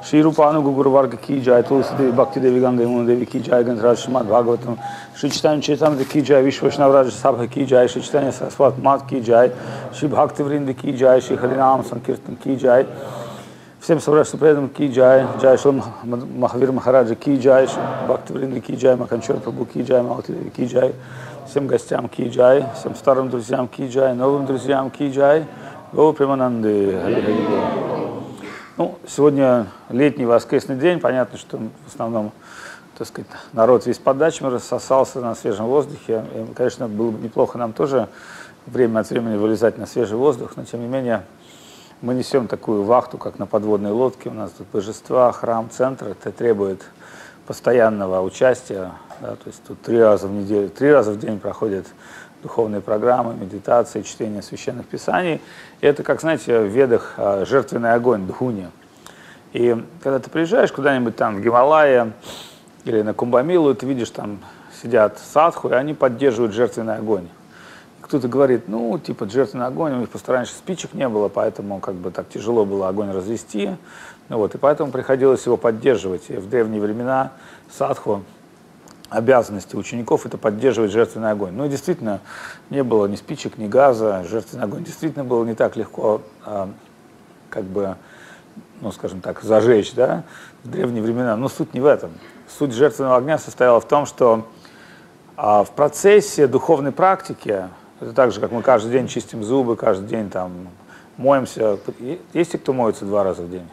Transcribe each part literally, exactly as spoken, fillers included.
Шри Рупа Ануга Гуру Варга ки джай, Тулси Деви Бхакти Деви Ганга Ямуна Деви ки джай, Гандхараш Шримад Бхагаватам, Шри Чайтанья Чайтамрita ки джай, Вишва Вайшнава Сабха ки джай, Шри Чайтанья Сарасвати Мат ки джай, Шри Бхакти Вринда ки джай, Шри Харинам Санкиртан ки джай, всем собравшимся преданным ки джай, Джай Шри Махавир Махараджа ки джай, Шри Бхакти Вринда ки джай, Маханчур Прабху ки джай, Малати Деви ки джай, всем гостям ки джай, всем старым друзьям ки джай, новым друзьям ки джай, Гау Премананды, Хари Хари Гау. Ну, сегодня летний воскресный день, понятно, что в основном, так сказать, народ весь под дачами рассосался на свежем воздухе. И, конечно, было бы неплохо нам тоже время от времени вылезать на свежий воздух, но, тем не менее, мы несем такую вахту, как на подводной лодке. У нас тут божества, храм, центр. Это требует постоянного участия. Да, то есть тут три раза в неделю, три раза в день проходят духовные программы, медитации, чтение священных писаний. И это, как, знаете, в ведах жертвенный огонь, дхуни. И когда ты приезжаешь куда-нибудь там в Гималайи или на Кумбамилу, ты видишь, там сидят садху, и они поддерживают жертвенный огонь. И кто-то говорит, ну, типа, жертвенный огонь, у них просто раньше спичек не было, поэтому как бы так тяжело было огонь развести. Ну, вот, и поэтому приходилось его поддерживать. И в древние времена садху, обязанности учеников — это поддерживать жертвенный огонь. Ну, действительно, не было ни спичек, ни газа, жертвенный огонь действительно было не так легко, а, как бы, ну, скажем так, зажечь, да, в древние времена. Но суть не в этом. Суть жертвенного огня состояла в том, что а, в процессе духовной практики, это так же, как мы каждый день чистим зубы, каждый день там моемся. Есть те, кто моется два раза в день?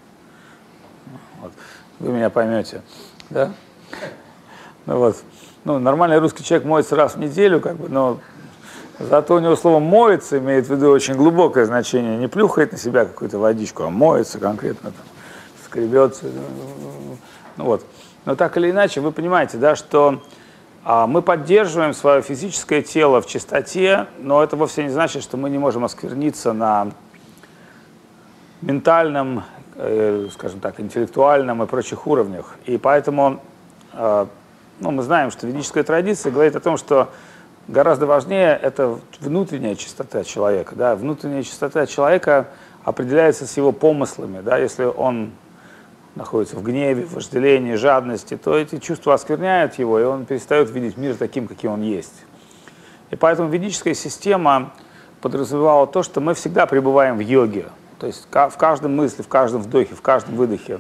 Вот. Вы меня поймете, да? Ну, вот. Ну, нормальный русский человек моется раз в неделю, как бы, но зато у него слово «моется» имеет в виду очень глубокое значение. Не плюхает на себя какую-то водичку, а моется конкретно, там, скребется. Ну, вот. Но так или иначе, вы понимаете, да, что а, мы поддерживаем свое физическое тело в чистоте, но это вовсе не значит, что мы не можем оскверниться на ментальном, э, скажем так, интеллектуальном и прочих уровнях. И поэтому э, ну, мы знаем, что ведическая традиция говорит о том, что гораздо важнее это внутренняя чистота человека. Да? Внутренняя чистота человека определяется с его помыслами. Да? Если он находится в гневе, в вожделении, жадности, то эти чувства оскверняют его, и он перестает видеть мир таким, каким он есть. И поэтому ведическая система подразумевала то, что мы всегда пребываем в йоге. То есть в каждом мысли, в каждом вдохе, в каждом выдохе.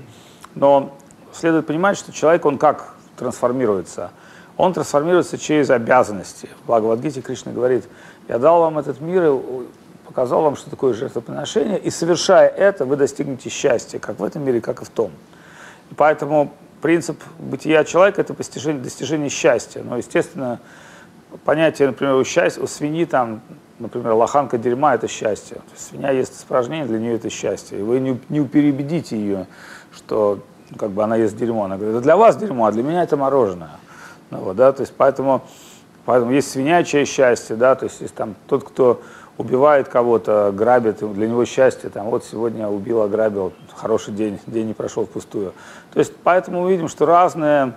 Но следует понимать, что человек, он как трансформируется? Он трансформируется через обязанности. В Бхагавад-гите Кришна говорит: я дал вам этот мир и показал вам, что такое жертвоприношение, и совершая это, вы достигнете счастья, как в этом мире, как и в том. И поэтому принцип бытия человека — это достижение, достижение счастья. Но, естественно, понятие, например, у, счастья, у свиньи, там, например, лоханка дерьма — это счастье. То есть свинья ест испражнение, для нее это счастье. И вы не, не переубедите ее, что как бы она ест дерьмо. Она говорит: это для вас дерьмо, а для меня это мороженое. Ну, вот, да, то есть поэтому, поэтому есть свинячье счастье, да, то есть, есть там тот, кто убивает кого-то, грабит, для него счастье, там, вот сегодня убил, ограбил, хороший день, день не прошел впустую. То есть поэтому мы видим, что разные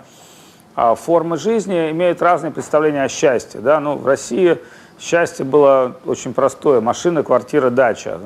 а, формы жизни имеют разные представления о счастье, да. Ну, в России счастье было очень простое: машина, квартира, дача.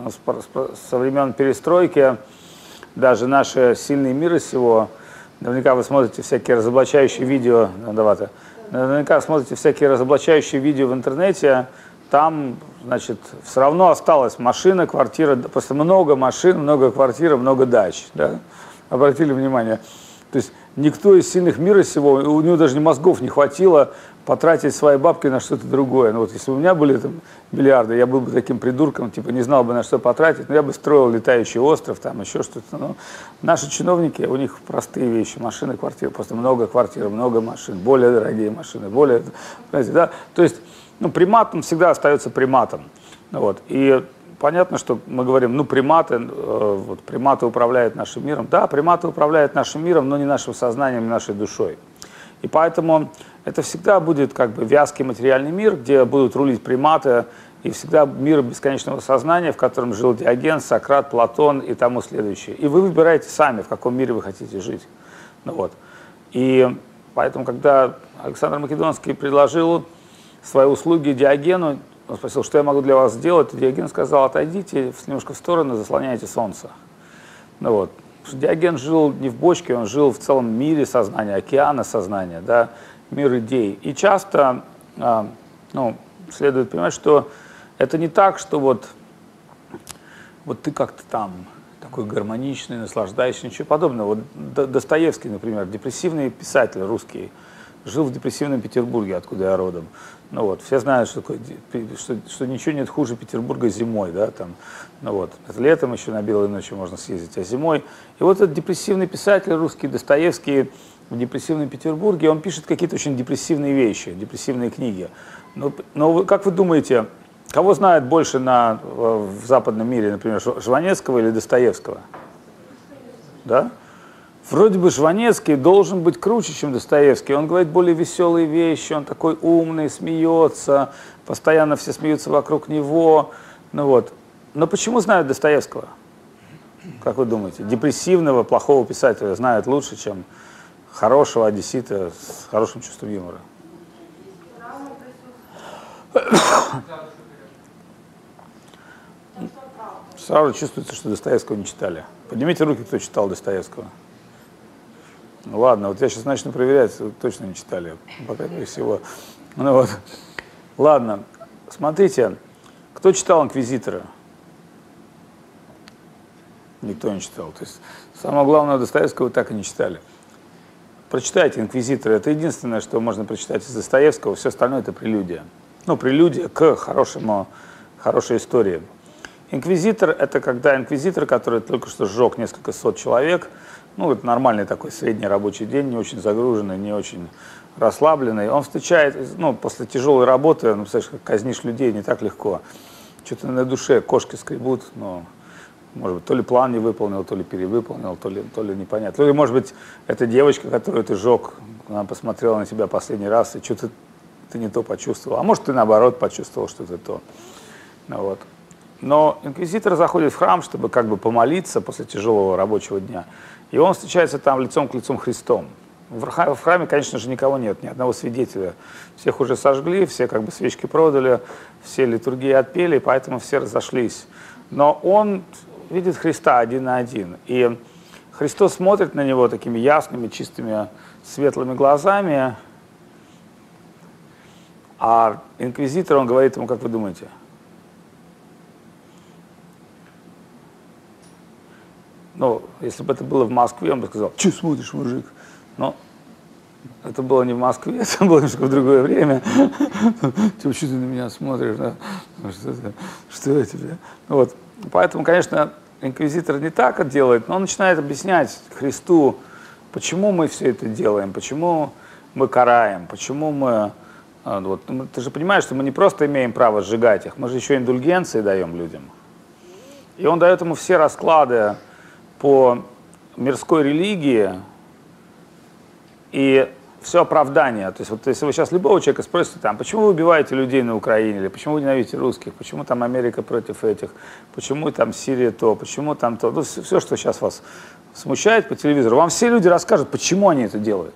Со времен перестройки даже наши сильные мира сего, наверняка вы смотрите всякие разоблачающие видео, давайте, наверняка смотрите всякие разоблачающие видео в интернете, там, значит, все равно осталась машина, квартира, просто много машин, много квартир, много дач, да? Обратили внимание? То есть никто из сильных мира сего, у него даже мозгов не хватило потратить свои бабки на что-то другое. Ну вот если бы у меня были там миллиарды, я был бы таким придурком, типа не знал бы, на что потратить, но я бы строил летающий остров, там еще что-то. Ну, наши чиновники, у них простые вещи: машины, квартиры, просто много квартир, много машин, более дорогие машины, более, знаете, да? То есть, ну, примат, он всегда остается приматом. Вот. И понятно, что мы говорим, ну, приматы, э, вот, приматы управляют нашим миром. Да, приматы управляют нашим миром, но не нашим сознанием, не нашей душой. И поэтому это всегда будет как бы вязкий материальный мир, где будут рулить приматы, и всегда мир бесконечного сознания, в котором жил Диоген, Сократ, Платон и тому следующее. И вы выбираете сами, в каком мире вы хотите жить. Ну, вот. И поэтому, когда Александр Македонский предложил свои услуги Диогену, он спросил, что я могу для вас сделать, и Диоген сказал: отойдите немножко в сторону, заслоняйте солнце. Ну, вот. Диоген жил не в бочке, он жил в целом мире сознания, океана сознания, да, мир идей. И часто а, ну, следует понимать, что это не так, что вот, вот ты как-то там такой гармоничный, наслаждаешься, ничего подобного. Вот Достоевский, например, депрессивный писатель русский, жил в депрессивном Петербурге, откуда я родом. Ну вот, все знают, что, такое, что, что ничего нет хуже Петербурга зимой, да, там, ну вот, это летом еще на белой ночи можно съездить, а зимой. И вот этот депрессивный писатель русский, Достоевский, в депрессивном Петербурге, он пишет какие-то очень депрессивные вещи, депрессивные книги. Но, но как вы думаете, кого знают больше на, в западном мире, например, Жванецкого или Достоевского? Да? Вроде бы Жванецкий должен быть круче, чем Достоевский. Он говорит более веселые вещи, он такой умный, смеется, постоянно все смеются вокруг него. Ну вот. Но почему знают Достоевского? Как вы думаете? Депрессивного, плохого писателя знают лучше, чем хорошего одессита с хорошим чувством юмора. Сразу чувствуется, что Достоевского не читали. Поднимите руки, кто читал Достоевского. Ну, ладно, вот я сейчас начну проверять, точно не читали, по крайней мере, всего. Ну, вот. Ладно, смотрите, кто читал «Инквизитора»? Никто не читал. То есть самое главное Достоевского вы так и не читали. Прочитайте «Инквизитора». Это единственное, что можно прочитать из Достоевского, все остальное это прелюдия. Ну, прелюдия к хорошему, хорошей истории. «Инквизитор» — это когда инквизитор, который только что сжег несколько сот человек, ну, это нормальный такой средний рабочий день, не очень загруженный, не очень расслабленный. Он встречает, ну, после тяжелой работы, ну, представляешь, как казнишь людей, не так легко. Что-то на душе кошки скребут, ну, может быть, то ли план не выполнил, то ли перевыполнил, то ли, то ли непонятно. То ли, может быть, эта девочка, которую ты сжег, она посмотрела на тебя последний раз, и что-то ты не то почувствовал. А может, ты наоборот почувствовал что-то то. Ну, вот. Но инквизитор заходит в храм, чтобы как бы помолиться после тяжелого рабочего дня. И он встречается там лицом к лицу Христом. В храме, конечно же, никого нет, ни одного свидетеля. Всех уже сожгли, все как бы свечки продали, все литургии отпели, поэтому все разошлись. Но он видит Христа один на один. И Христос смотрит на него такими ясными, чистыми, светлыми глазами. А инквизитор, он говорит ему, как вы думаете? Ну, если бы это было в Москве, он бы сказал: "Че смотришь, мужик?" Но это было не в Москве, это было немножко в другое время. Типа, что ты на меня смотришь? Да? Что, это? Что я тебе? Вот. Поэтому, конечно, инквизитор не так это делает, но он начинает объяснять Христу, почему мы все это делаем, почему мы караем, почему мы... Вот, ты же понимаешь, что мы не просто имеем право сжигать их, мы же еще индульгенции даем людям. И он дает ему все расклады по мирской религии и все оправдание. То есть, вот, если вы сейчас любого человека спросите, там, почему вы убиваете людей на Украине, или почему вы ненавидите русских, почему там Америка против этих, почему там Сирия то, почему там то, ну, все, все, что сейчас вас смущает по телевизору, вам все люди расскажут, почему они это делают.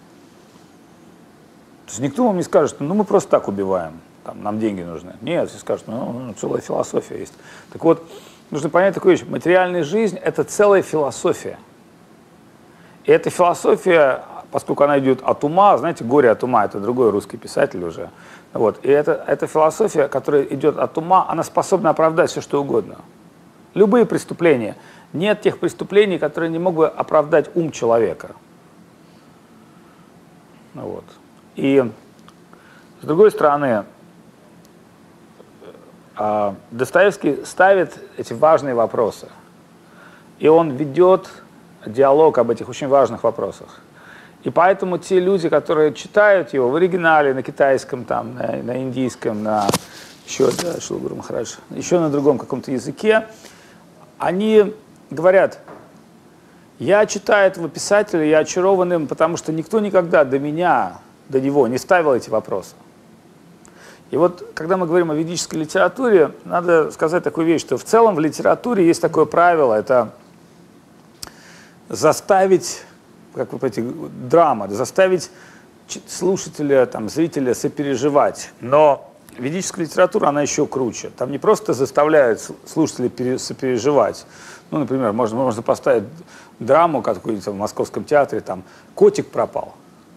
То есть никто вам не скажет, что ну, мы просто так убиваем, там, нам деньги нужны. Нет, все скажут, ну, ну, целая философия есть. Так вот, нужно понять такую вещь. Материальная жизнь – это целая философия. И эта философия, поскольку она идет от ума, знаете, «Горе от ума» – это другой русский писатель уже. Вот. И это, эта философия, которая идет от ума, она способна оправдать все, что угодно. Любые преступления. Нет тех преступлений, которые не могут оправдать ум человека. Вот. И с другой стороны, Достоевский ставит эти важные вопросы. И он ведет диалог об этих очень важных вопросах. И поэтому те люди, которые читают его в оригинале, на китайском, там, на, на индийском, на еще, да, Шилгуру Махарадж, еще на другом каком-то языке, они говорят: я читаю этого писателя, я очарован им, потому что никто никогда до меня, до него не ставил эти вопросы. И вот, когда мы говорим о ведической литературе, надо сказать такую вещь, что в целом в литературе есть такое правило, это заставить, как вы понимаете, драма, заставить слушателя, там, зрителя сопереживать. Но ведическая литература, она еще круче. Там не просто заставляют слушателей сопереживать. Ну, например, можно, можно поставить драму какую-то в Московском театре, там котик пропал.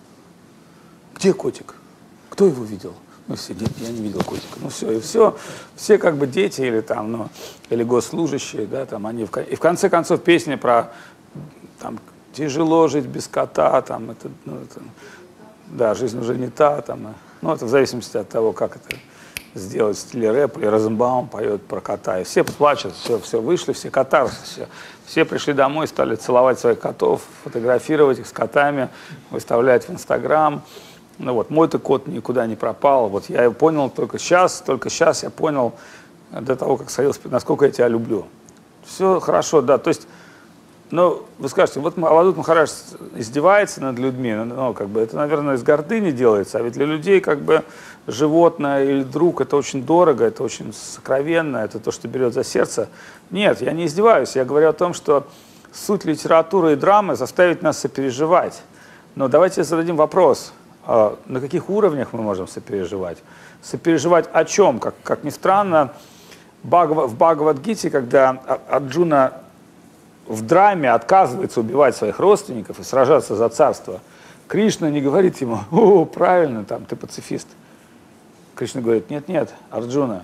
Где котик? Кто его видел? Ну все, нет, я не видел котика. Ну все, и все, все как бы дети или там, ну, или госслужащие, да, там они в, и в конце концов песня про там тяжело жить без кота, там это, ну, это, да, жизнь уже не та, там, ну это в зависимости от того, как это сделать в стиле рэп, или Розенбаум поет про кота, и все плачут, все, все вышли, все катарсис, все, все пришли домой, стали целовать своих котов, фотографировать их с котами, выставлять в Инстаграм. Ну вот, мой-то кот никуда не пропал. Вот я понял только сейчас, только сейчас я понял, до того, как садился, насколько я тебя люблю. Все хорошо, да. То есть, ну, вы скажете, вот Авадут Махарадж издевается над людьми, ну, как бы, это, наверное, из гордыни делается, а ведь для людей, как бы, животное или друг, это очень дорого, это очень сокровенно, это то, что берет за сердце. Нет, я не издеваюсь, я говорю о том, что суть литературы и драмы заставить нас сопереживать. Но давайте зададим вопрос. На каких уровнях мы можем сопереживать? Сопереживать о чем? Как, как ни странно, в Бхагавад-гите, когда Арджуна в драме отказывается убивать своих родственников и сражаться за царство, Кришна не говорит ему: «О, правильно, там, ты пацифист». Кришна говорит: нет-нет, Арджуна,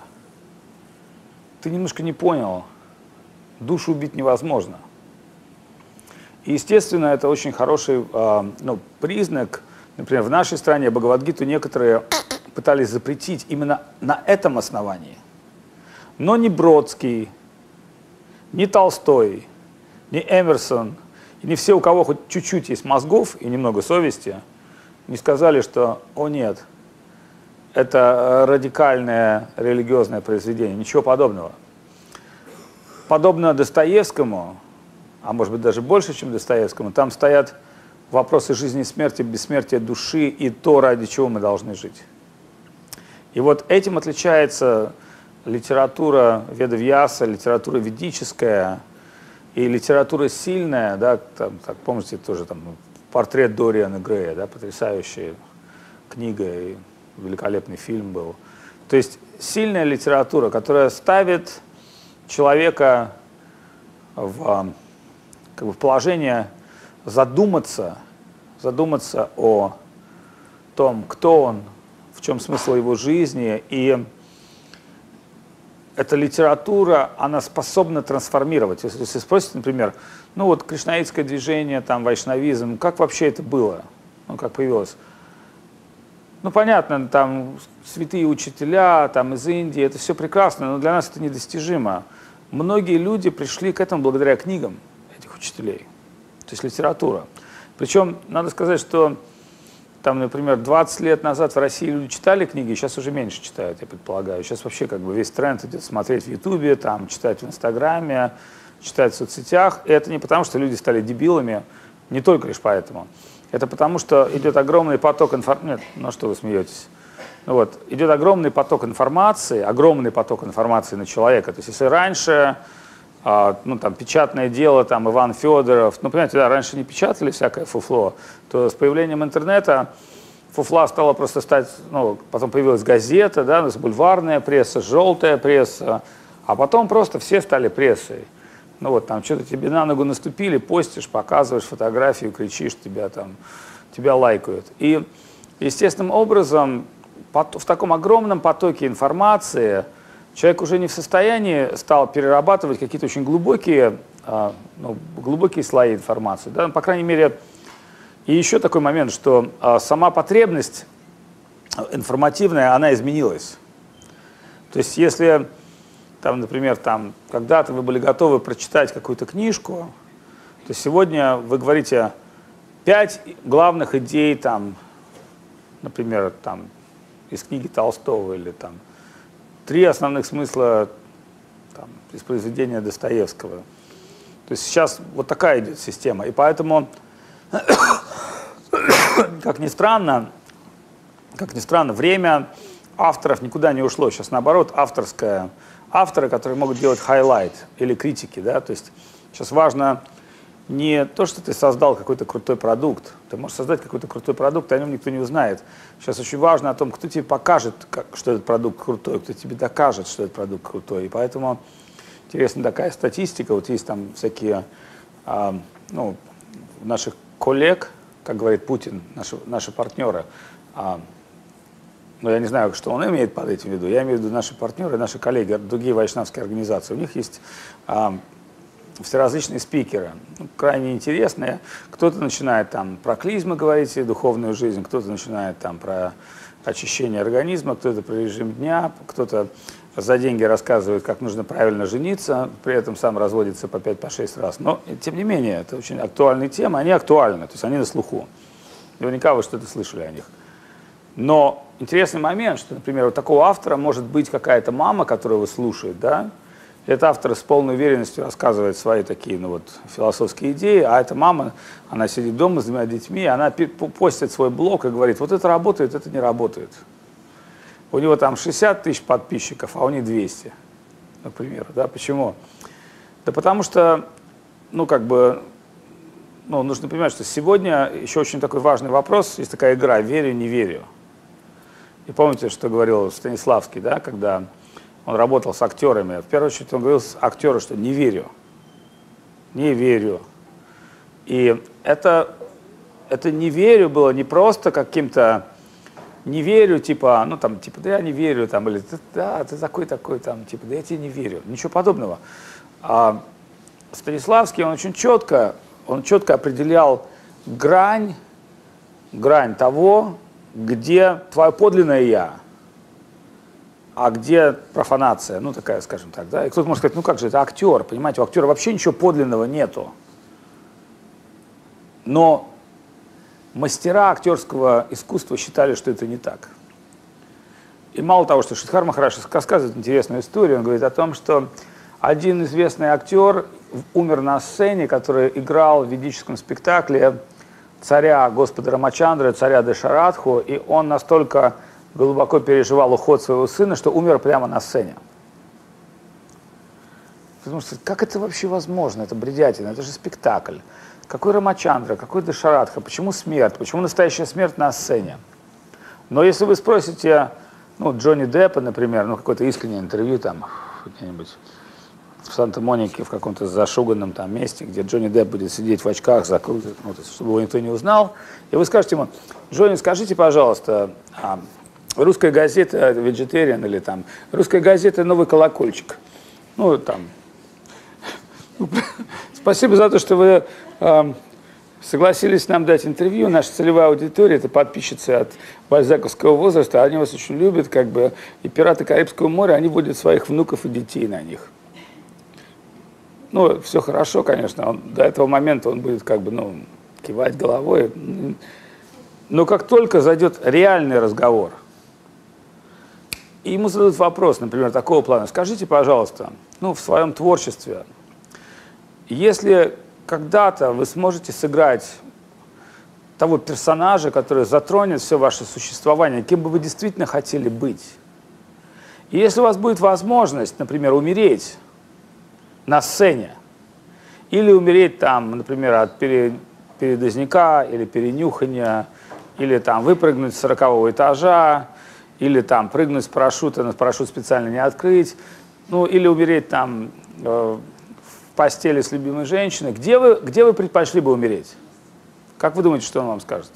ты немножко не понял, душу убить невозможно. И, естественно, это очень хороший ну, признак. Например, в нашей стране Бхагавад-гиту некоторые пытались запретить именно на этом основании. Но ни Бродский, ни Толстой, ни Эмерсон, и не все, у кого хоть чуть-чуть есть мозгов и немного совести, не сказали, что «о нет, это радикальное религиозное произведение». Ничего подобного. Подобно Достоевскому, а может быть даже больше, чем Достоевскому, там стоят вопросы жизни и смерти, бессмертия души и то, ради чего мы должны жить. И вот этим отличается литература Ведавьяса, литература ведическая и литература сильная, да, там, так, помните, тоже там портрет Дориана Грея, да, потрясающая книга и великолепный фильм был. То есть сильная литература, которая ставит человека в, как бы, в положение задуматься, задуматься о том, кто он, в чем смысл его жизни. И эта литература, она способна трансформировать. Если, если спросите, например, ну вот кришнаитское движение, там, вайшнавизм, как вообще это было? Ну, как появилось? Ну, понятно, там святые учителя, там, из Индии, это все прекрасно, но для нас это недостижимо. Многие люди пришли к этому благодаря книгам этих учителей. То есть литература. Причем, надо сказать, что, там, например, двадцать лет назад в России люди читали книги, сейчас уже меньше читают, я предполагаю. Сейчас вообще как бы весь тренд идет смотреть в Ютубе, там, читать в Инстаграме, читать в соцсетях. И это не потому, что люди стали дебилами, не только лишь поэтому. Это потому, что идет огромный поток информации. Нет, ну что вы смеетесь? Ну вот, идет огромный поток информации, огромный поток информации на человека. То есть если раньше... А, ну, там, печатное дело, там, Иван Федоров, ну, понимаете, да, раньше не печатали всякое фуфло, то с появлением интернета фуфла стала просто стать, ну, потом появилась газета, да, у нас бульварная пресса, желтая пресса, а потом просто все стали прессой. Ну, вот, там, что-то тебе на ногу наступили, постишь, показываешь фотографию, кричишь, тебя там, тебя лайкают. И естественным образом в таком огромном потоке информации человек уже не в состоянии стал перерабатывать какие-то очень глубокие, ну, глубокие слои информации. Да? По крайней мере, и еще такой момент, что сама потребность информативная, она изменилась. То есть если, там, например, там, когда-то вы были готовы прочитать какую-то книжку, то сегодня вы говорите пять главных идей, там, например, там, из книги Толстого или там, три основных смысла там, из произведения Достоевского. То есть сейчас вот такая идет система. И поэтому, как ни странно, как ни странно, время авторов никуда не ушло. Сейчас наоборот, авторское, авторы, которые могут делать хайлайт или критики. Да? То есть сейчас важно не то, что ты создал какой-то крутой продукт. Ты можешь создать какой-то крутой продукт, о нем никто не узнает. Сейчас очень важно о том, кто тебе покажет, как, что этот продукт крутой, кто тебе докажет, что этот продукт крутой. И поэтому интересна такая статистика. Вот есть там всякие а, ну, наших коллег, как говорит Путин, наши, наши партнеры, а, ну, я не знаю, что он имеет под этим в виду, я имею в виду наши партнеры, наши коллеги, другие вайшнавские организации, у них есть а, всеразличные спикеры, ну, крайне интересные. Кто-то начинает там про клизмы говорить и духовную жизнь, кто-то начинает там про очищение организма, кто-то про режим дня, кто-то за деньги рассказывает, как нужно правильно жениться, при этом сам разводится по пять, по шесть раз. Но, тем не менее, это очень актуальные темы, они актуальны, то есть они на слуху. Наверняка вы что-то слышали о них. Но интересный момент, что, например, у такого автора может быть какая-то мама, которая его слушает, да, и этот автор с полной уверенностью рассказывает свои такие, ну вот, философские идеи, а эта мама, она сидит дома с двумя детьми, и она постит свой блог и говорит, вот это работает, это не работает. У него там шестьдесят тысяч подписчиков, а у них двести, например. Да? Почему? Да потому что, ну, как бы, ну, нужно понимать, что сегодня еще очень такой важный вопрос, есть такая игра «верю, не верю». И помните, что говорил Станиславский, да, когда он работал с актерами? В первую очередь он говорил с актеру, что «не верю, не верю». И это, это «не верю» было не просто каким-то не верю, типа, ну там, типа, да я не верю, там, или да, ты такой-такой, там, типа, да я тебе не верю. Ничего подобного. А Станиславский, он очень четко, он четко определял грань, грань того, где твое подлинное я, а где профанация, ну такая, скажем так, да. И кто-то может сказать, ну как же, это актер, понимаете, у актера вообще ничего подлинного нету. Но мастера актерского искусства считали, что это не так. И мало того, что Шридхар Махарадж рассказывает интересную историю, он говорит о том, что один известный актер умер на сцене, который играл в ведическом спектакле царя Господа Рамачандры, царя Дашарадху, и он настолько глубоко переживал уход своего сына, что умер прямо на сцене. Потому что как это вообще возможно? Это бредятина, это же спектакль. Какой Рамачандра, какой Дашарадха, почему смерть, почему настоящая смерть на сцене? Но если вы спросите, ну, Джонни Деппа, например, ну, какое-то искреннее интервью там, где-нибудь в Санта-Монике, в каком-то зашуганном там месте, где Джонни Депп будет сидеть в очках, закрутит, ну, чтобы его никто не узнал, и вы скажете ему, Джонни, скажите, пожалуйста, а, русская газета «Vegetarian» или там, русская газета «Новый колокольчик», ну, там, спасибо за то, что вы э, согласились нам дать интервью. Наша целевая аудитория – это подписчицы от бальзаковского возраста. Они вас очень любят, как бы, и «Пираты Карибского моря», они водят своих внуков и детей на них. Ну, все хорошо, конечно. Он, до этого момента он будет, как бы, ну, кивать головой. Но как только зайдет реальный разговор, и ему задают вопрос, например, такого плана: скажите, пожалуйста, ну, в своем творчестве, если когда-то вы сможете сыграть того персонажа, который затронет все ваше существование, кем бы вы действительно хотели быть, и если у вас будет возможность, например, умереть на сцене, или умереть там, например, от передозняка, или перенюхания, или там выпрыгнуть с сорокового этажа, или там прыгнуть с парашюта, но парашют специально не открыть, ну, или умереть там э, в постели с любимой женщиной, где вы, где вы предпочли бы умереть? Как вы думаете, что он вам скажет?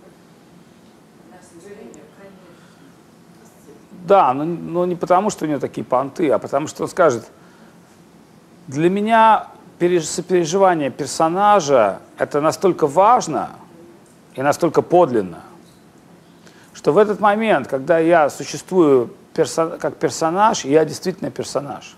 Да, но, но не потому, что у него такие понты, а потому что он скажет: для меня сопереживание персонажа — это настолько важно и настолько подлинно, что в этот момент, когда я существую персон- как персонаж, я действительно персонаж.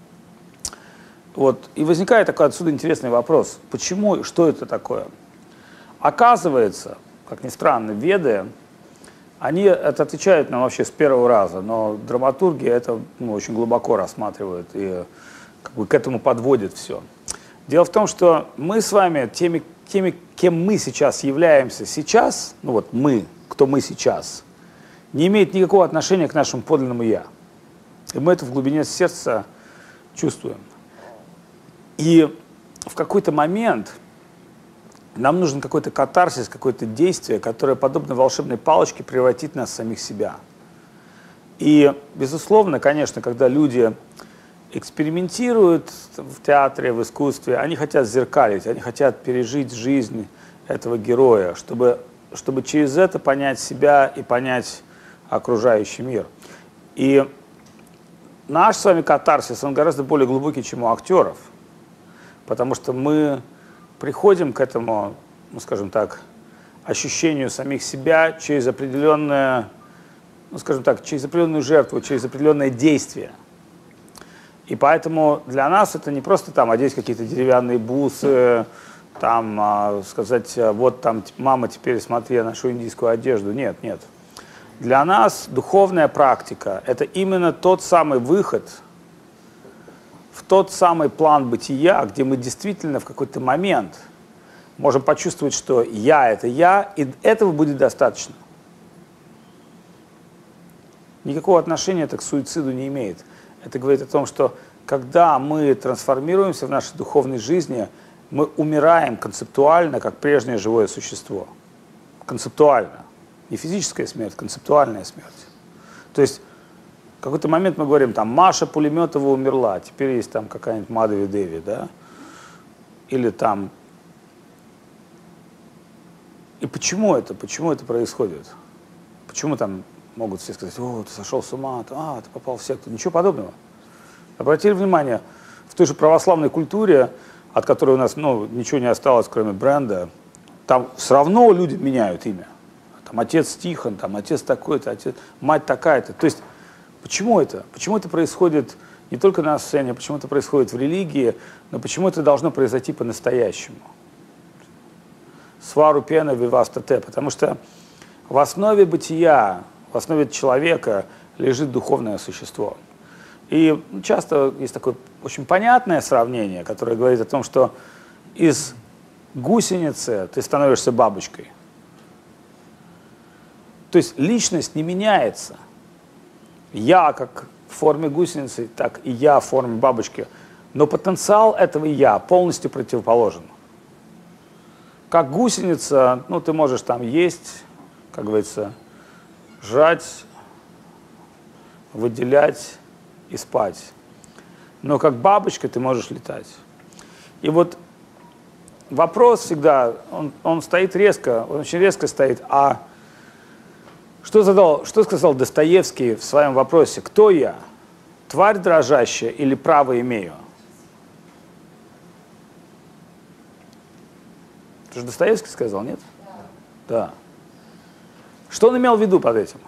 Вот. И возникает такой отсюда интересный вопрос: почему, что это такое? Оказывается, как ни странно, веды, они это отвечают нам вообще с первого раза, но драматурги это, ну, очень глубоко рассматривают и как бы к этому подводят все. Дело в том, что мы с вами, теми, теми, кем мы сейчас являемся сейчас, ну вот мы, кто мы сейчас, не имеет никакого отношения к нашему подлинному «я». И мы это в глубине сердца чувствуем. И в какой-то момент нам нужен какой-то катарсис, какое-то действие, которое, подобно волшебной палочке, превратит нас в самих себя. И, безусловно, конечно, когда люди экспериментируют в театре, в искусстве, они хотят зеркалить, они хотят пережить жизнь этого героя, чтобы, чтобы через это понять себя и понять окружающий мир. И наш с вами катарсис, он гораздо более глубокий, чем у актеров, потому что мы приходим к этому, ну, скажем так, ощущению самих себя через определенное, ну, скажем так, через определенную жертву, через определенное действие. И поэтому для нас это не просто там одеть какие-то деревянные бусы, там а, сказать, вот там, мама, теперь смотри, я ношу индийскую одежду. Нет, нет. Для нас духовная практика – это именно тот самый выход в тот самый план бытия, где мы действительно в какой-то момент можем почувствовать, что я – это я, и этого будет достаточно. Никакого отношения это к суициду не имеет. Это говорит о том, что когда мы трансформируемся в нашей духовной жизни, мы умираем концептуально, как прежнее живое существо. Концептуально. Не физическая смерть, концептуальная смерть. То есть в какой-то момент мы говорим, там, Маша Пулеметова умерла, теперь есть там какая-нибудь Мадхави Деви, да? Или там... И почему это? Почему это происходит? Почему там могут все сказать, о, ты сошел с ума, ты, а, ты попал в секту? Ничего подобного. Обратили внимание, в той же православной культуре, от которой у нас, ну, ничего не осталось, кроме бренда, там все равно люди меняют имя. Там отец Тихон, там отец такой-то, отец, мать такая-то. То есть почему это? Почему это происходит не только на сцене, почему это происходит в религии, но почему это должно произойти по-настоящему? Сварупена вивастате, потому что в основе бытия, в основе человека лежит духовное существо. И часто есть такое очень понятное сравнение, которое говорит о том, что из гусеницы ты становишься бабочкой. То есть личность не меняется. Я как в форме гусеницы, так и я в форме бабочки. Но потенциал этого я полностью противоположен. Как гусеница, ну ты можешь там есть, как говорится, жрать, выделять и спать. Но как бабочка ты можешь летать. И вот вопрос всегда, он, он стоит резко, он очень резко стоит. А что, задал, что сказал Достоевский в своем вопросе? Кто я? Тварь дрожащая или право имею? Это же Достоевский сказал, нет? Да. Да. Что он имел в виду под этим?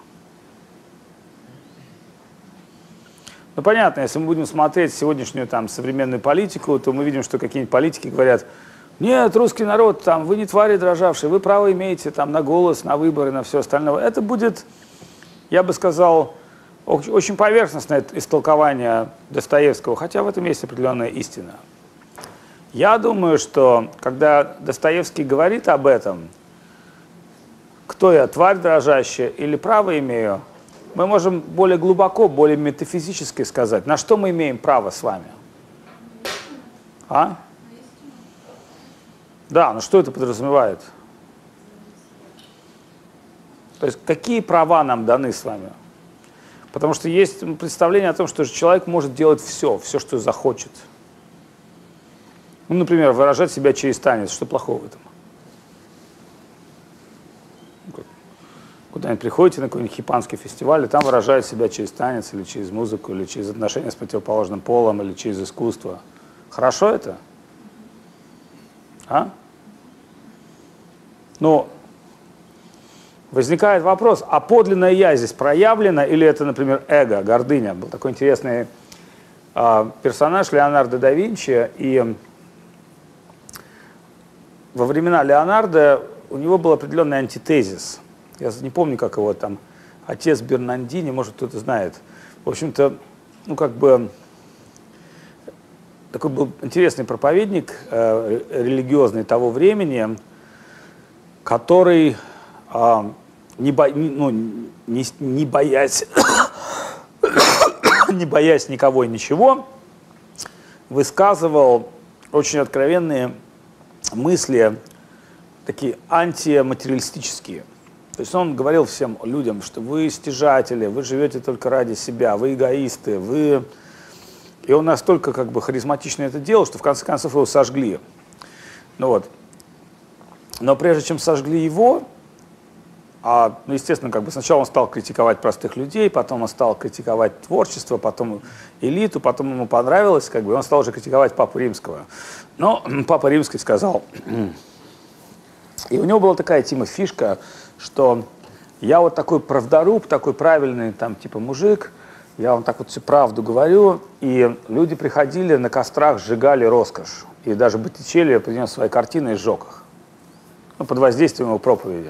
Ну, понятно, если мы будем смотреть сегодняшнюю там современную политику, то мы видим, что какие-нибудь политики говорят, нет, русский народ, там, вы не твари дрожавшие, вы право имеете там, на голос, на выборы, на все остальное. Это будет, я бы сказал, очень поверхностное истолкование Достоевского, хотя в этом есть определенная истина. Я думаю, что когда Достоевский говорит об этом, кто я, тварь дрожащая или право имею, мы можем более глубоко, более метафизически сказать, на что мы имеем право с вами. А? Да, но что это подразумевает? То есть какие права нам даны с вами? Потому что есть представление о том, что человек может делать все, все, что захочет. Ну, например, выражать себя через танец. Что плохого в этом? Куда-нибудь приходите на какой-нибудь хипанский фестиваль, и там выражают себя через танец, или через музыку, или через отношения с противоположным полом, или через искусство. Хорошо это? А? Ну, возникает вопрос, а подлинное я здесь проявлено, или это, например, эго, гордыня? Был такой интересный э, персонаж Леонардо да Винчи, и во времена Леонардо у него был определенный антитезис. Я не помню, как его там, отец Бернандини, может, кто-то знает. В общем-то, ну, как бы, такой был интересный проповедник э, религиозный того времени, который, э, не, бо, ну, не, не, боясь, не боясь никого и ничего, высказывал очень откровенные мысли, такие антиматериалистические. То есть он говорил всем людям, что вы стяжатели, вы живете только ради себя, вы эгоисты, вы И он настолько как бы харизматично это делал, что в конце концов его сожгли. Ну вот. Но прежде чем сожгли его, а, ну, естественно, как бы сначала он стал критиковать простых людей, потом он стал критиковать творчество, потом элиту, потом ему понравилось, как бы, и он стал уже критиковать Папу Римского. Но Папа Римский сказал, и у него была такая, Тима, фишка, что я вот такой правдоруб, такой правильный, там, типа, мужик, я вам так вот всю правду говорю, и люди приходили на кострах, сжигали роскошь, и даже Боттичелли принес свои картины и сжег их, ну, под воздействием его проповеди.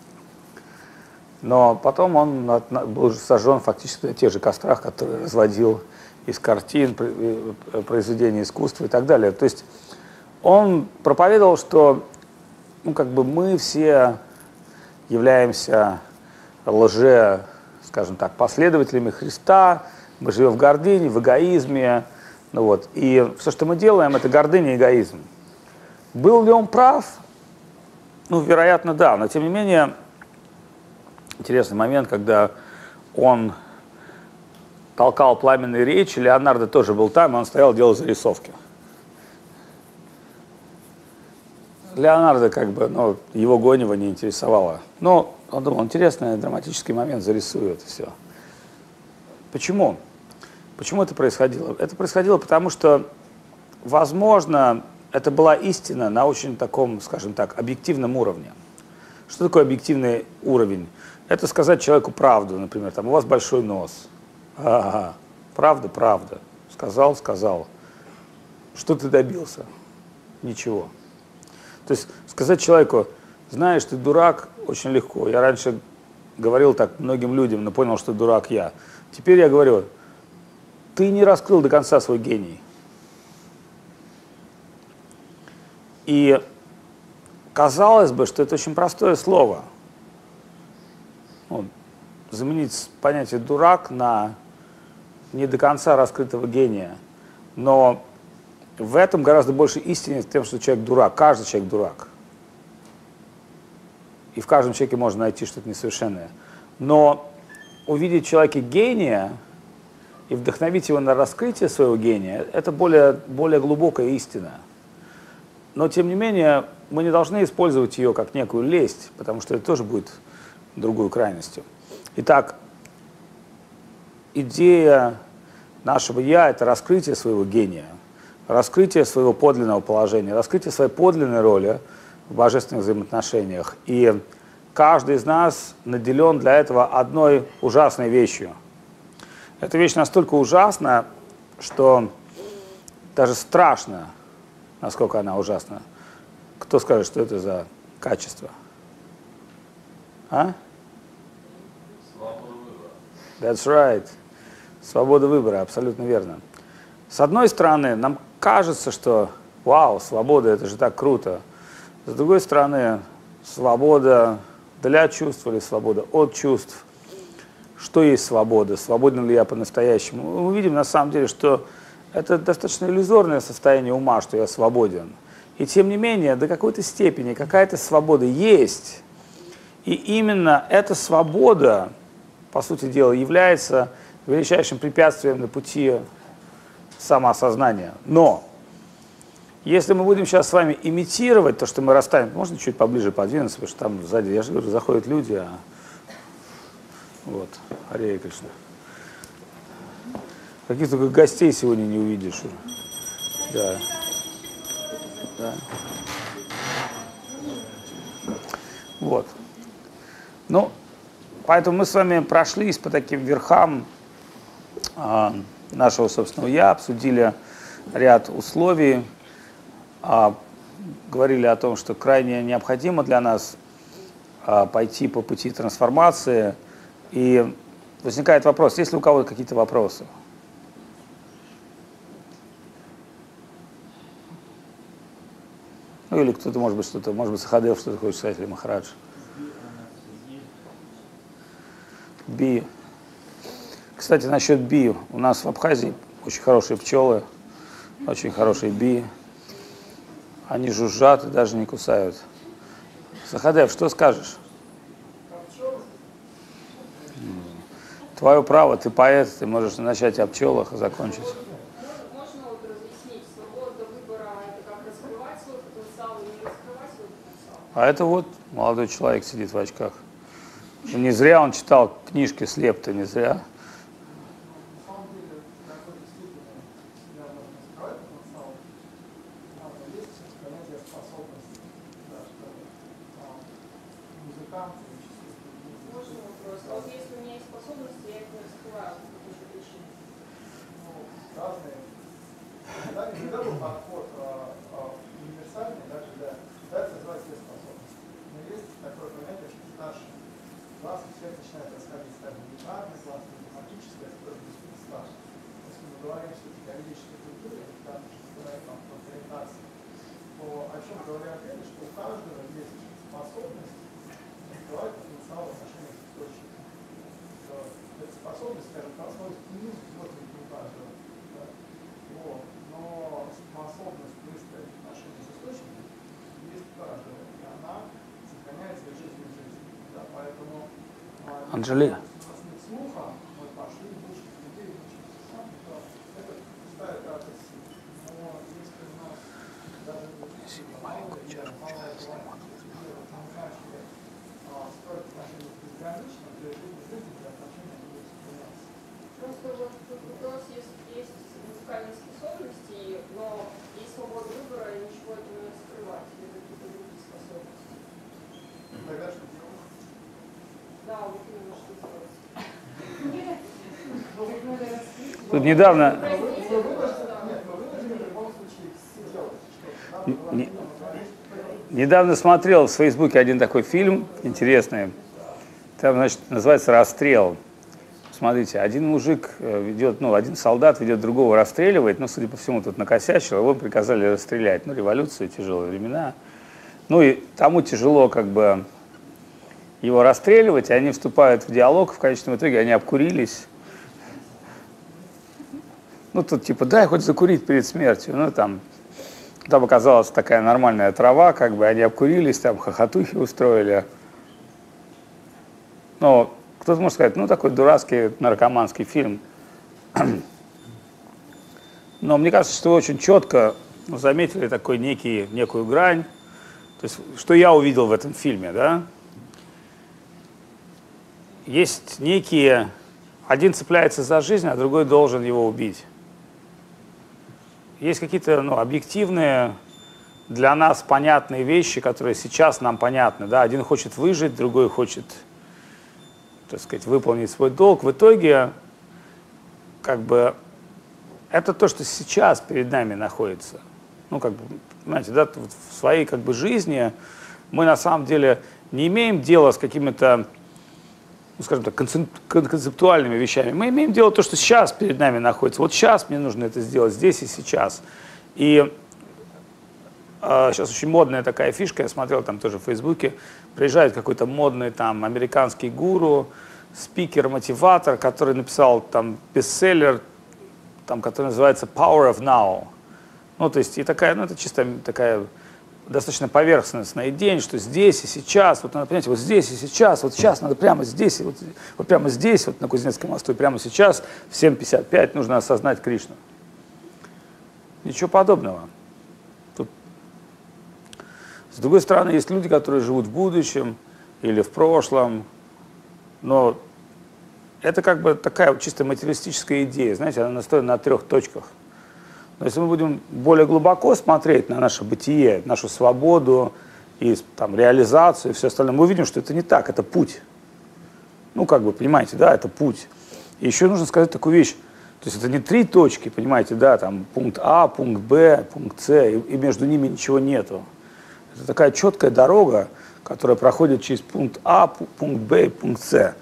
Но потом он был сожжен фактически на тех же кострах, которые разводил из картин, произведений искусства и так далее. То есть он проповедовал, что, ну, как бы мы все являемся лже, скажем так, последователями Христа, мы живем в гордыне, в эгоизме, ну вот, и все, что мы делаем, это гордыня и эгоизм. Был ли он прав? Ну, вероятно, да, но тем не менее, интересный момент, когда он толкал пламенные речи, Леонардо тоже был там, и он стоял, делал зарисовки. Леонардо, как бы, ну, его гонево не интересовало. Но он думал, интересный драматический момент, зарисую это все. Почему? Почему это происходило? Это происходило потому, что, возможно, это была истина на очень таком, скажем так, объективном уровне. Что такое объективный уровень? Это сказать человеку правду, например, там, у вас большой нос. Ага, правда, правда. Сказал, сказал. Что ты добился? Ничего. То есть сказать человеку, знаешь, ты дурак, очень легко. Я раньше говорил так многим людям, но понял, что дурак я. Теперь я говорю, ты не раскрыл до конца свой гений. И казалось бы, что это очень простое слово. Ну, заменить понятие «дурак» на не до конца раскрытого гения. Но в этом гораздо больше истины в том, что человек дурак. Каждый человек дурак. И в каждом человеке можно найти что-то несовершенное. Но увидеть в человеке гения и вдохновить его на раскрытие своего гения, это более, более глубокая истина. Но, тем не менее, мы не должны использовать ее как некую лесть, потому что это тоже будет другой крайностью. Итак, идея нашего «я» — это раскрытие своего гения, раскрытие своего подлинного положения, раскрытие своей подлинной роли в божественных взаимоотношениях. И каждый из нас наделен для этого одной ужасной вещью. Эта вещь настолько ужасна, что даже страшно, насколько она ужасна. Кто скажет, что это за качество? А? Свобода выбора. That's right. Свобода выбора, абсолютно верно. С одной стороны, нам кажется, что вау, свобода, это же так круто. С другой стороны, свобода для чувств или свобода от чувств. Что есть свобода? Свободен ли я по-настоящему? Мы видим на самом деле, что это достаточно иллюзорное состояние ума, что я свободен. И тем не менее, до какой-то степени какая-то свобода есть. И именно эта свобода, по сути дела, является величайшим препятствием на пути самоосознания. Но если мы будем сейчас с вами имитировать то, что мы расставим, можно чуть поближе подвинуться, потому что там сзади, я же говорю, заходят люди, а вот, Харе Кришна. Каких только гостей сегодня не увидишь. Да. Да. Вот. Ну, поэтому мы с вами прошлись по таким верхам а, нашего собственного «я», обсудили ряд условий, а, говорили о том, что крайне необходимо для нас а, пойти по пути трансформации. И возникает вопрос, есть ли у кого-то какие-то вопросы? Ну или кто-то, может быть, что-то, может быть, Сахадев что-то хочет сказать, или Махарадж. Би. Кстати, насчет би. У нас в Абхазии очень хорошие пчелы, очень хорошие би. Они жужжат и даже не кусают. Сахадев, что скажешь? Твое право, ты поэт, ты можешь начать о пчелах и закончить. А это вот молодой человек сидит в очках. Не зря он читал книжки с Лепта, не зря. Анжели. Тут недавно, не, недавно смотрел в Фейсбуке один такой фильм интересный. Там, значит, называется «Расстрел». Смотрите, один мужик ведет, ну, один солдат ведет другого, расстреливает, но, судя по всему, тут накосячил, его приказали расстрелять. Ну, революция, тяжелые времена. Ну, и тому тяжело, как бы, его расстреливать, и они вступают в диалог, в конечном итоге они обкурились. Ну, тут типа, дай хоть закурить перед смертью. Ну, там, там оказалась такая нормальная трава, как бы они обкурились, там хохотухи устроили. Но кто-то может сказать, ну, такой дурацкий наркоманский фильм. Но мне кажется, что очень четко заметили такой некий, некую грань. То есть, что я увидел в этом фильме, да? Есть некие... Один цепляется за жизнь, а другой должен его убить. Есть какие-то, ну, объективные, для нас понятные вещи, которые сейчас нам понятны. Да? Один хочет выжить, другой хочет, так сказать, выполнить свой долг. В итоге, как бы, это то, что сейчас перед нами находится. Ну, как бы, понимаете, да, в своей, как бы, жизни мы на самом деле не имеем дела с какими-то, ну, скажем так, концептуальными вещами. Мы имеем дело то, что сейчас перед нами находится. Вот сейчас мне нужно это сделать, здесь и сейчас. И э, сейчас очень модная такая фишка, я смотрел там тоже в Фейсбуке, приезжает какой-то модный там американский гуру, спикер, мотиватор, который написал там бестселлер, там, который называется Power of Now. Ну, то есть, и такая, ну, это чисто такая... достаточно поверхностная идея, что здесь и сейчас, вот надо понять, вот здесь и сейчас, вот сейчас надо прямо здесь, вот, вот прямо здесь, вот на Кузнецком мосту, прямо сейчас, в семь пятьдесят пять нужно осознать Кришну. Ничего подобного. Тут, с другой стороны, есть люди, которые живут в будущем или в прошлом, но это как бы такая чисто материалистическая идея, знаете, она настроена на трех точках. Но если мы будем более глубоко смотреть на наше бытие, нашу свободу и там, реализацию и все остальное, мы увидим, что это не так, это путь. Ну, как бы, понимаете, да, это путь. И еще нужно сказать такую вещь. То есть это не три точки, понимаете, да, там пункт А, пункт Б, пункт С, и, и между ними ничего нету. Это такая четкая дорога, которая проходит через пункт А, пункт Б и пункт С.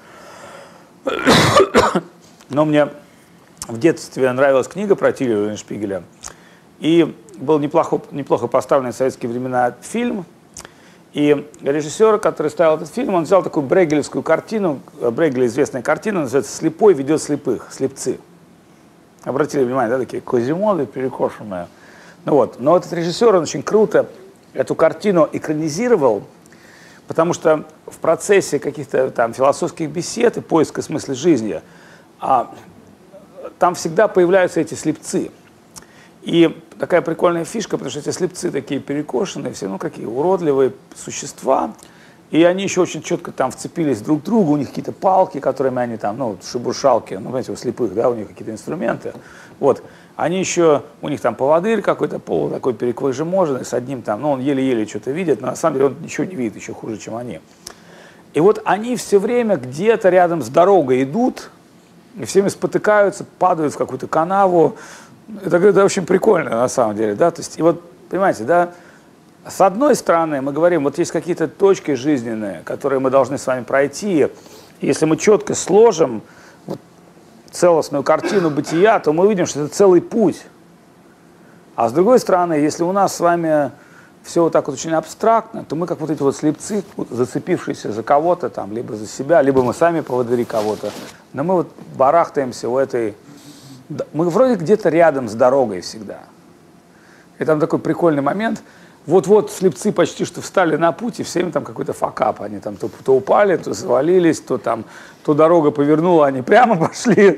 Но мне в детстве нравилась книга про Тилля Уиншпигеля, и был неплохо, неплохо поставленный в советские времена фильм, и режиссер, который ставил этот фильм, он взял такую брейгелевскую картину, Брейгеля известная картина, называется «Слепой ведет слепых», «Слепцы». Обратили внимание, да, такие Квазимоды перекошенные. Ну вот. Но этот режиссер, он очень круто эту картину экранизировал, потому что в процессе каких-то там философских бесед и поиска смысла жизни а, там всегда появляются эти слепцы. И такая прикольная фишка, потому что эти слепцы такие перекошенные, все, ну, какие уродливые существа, и они еще очень четко там вцепились друг к другу, у них какие-то палки, которыми они там, ну, шебуршалки, ну, знаете, у слепых, да, у них какие-то инструменты, вот. Они еще, у них там поводырь какой-то, полу такой переквыжеможенный, с одним там, ну, он еле-еле что-то видит, но на самом деле он ничего не видит, еще хуже, чем они. И вот они все время где-то рядом с дорогой идут, и всеми спотыкаются, падают в какую-то канаву. Это, это очень прикольно, на самом деле, да, то есть, и вот, понимаете, да, с одной стороны, мы говорим, вот есть какие-то точки жизненные, которые мы должны с вами пройти, и если мы четко сложим вот целостную картину бытия, то мы увидим, что это целый путь. А с другой стороны, если у нас с вами все вот так вот очень абстрактно, то мы как вот эти вот слепцы, вот, зацепившиеся за кого-то там, либо за себя, либо мы сами поводыри кого-то, но мы вот барахтаемся в этой... Мы вроде где-то рядом с дорогой всегда. И там такой прикольный момент. Вот-вот слепцы почти что встали на путь, и всем там какой-то факап. Они там то, то упали, то завалились, то там, то дорога повернула, они прямо пошли.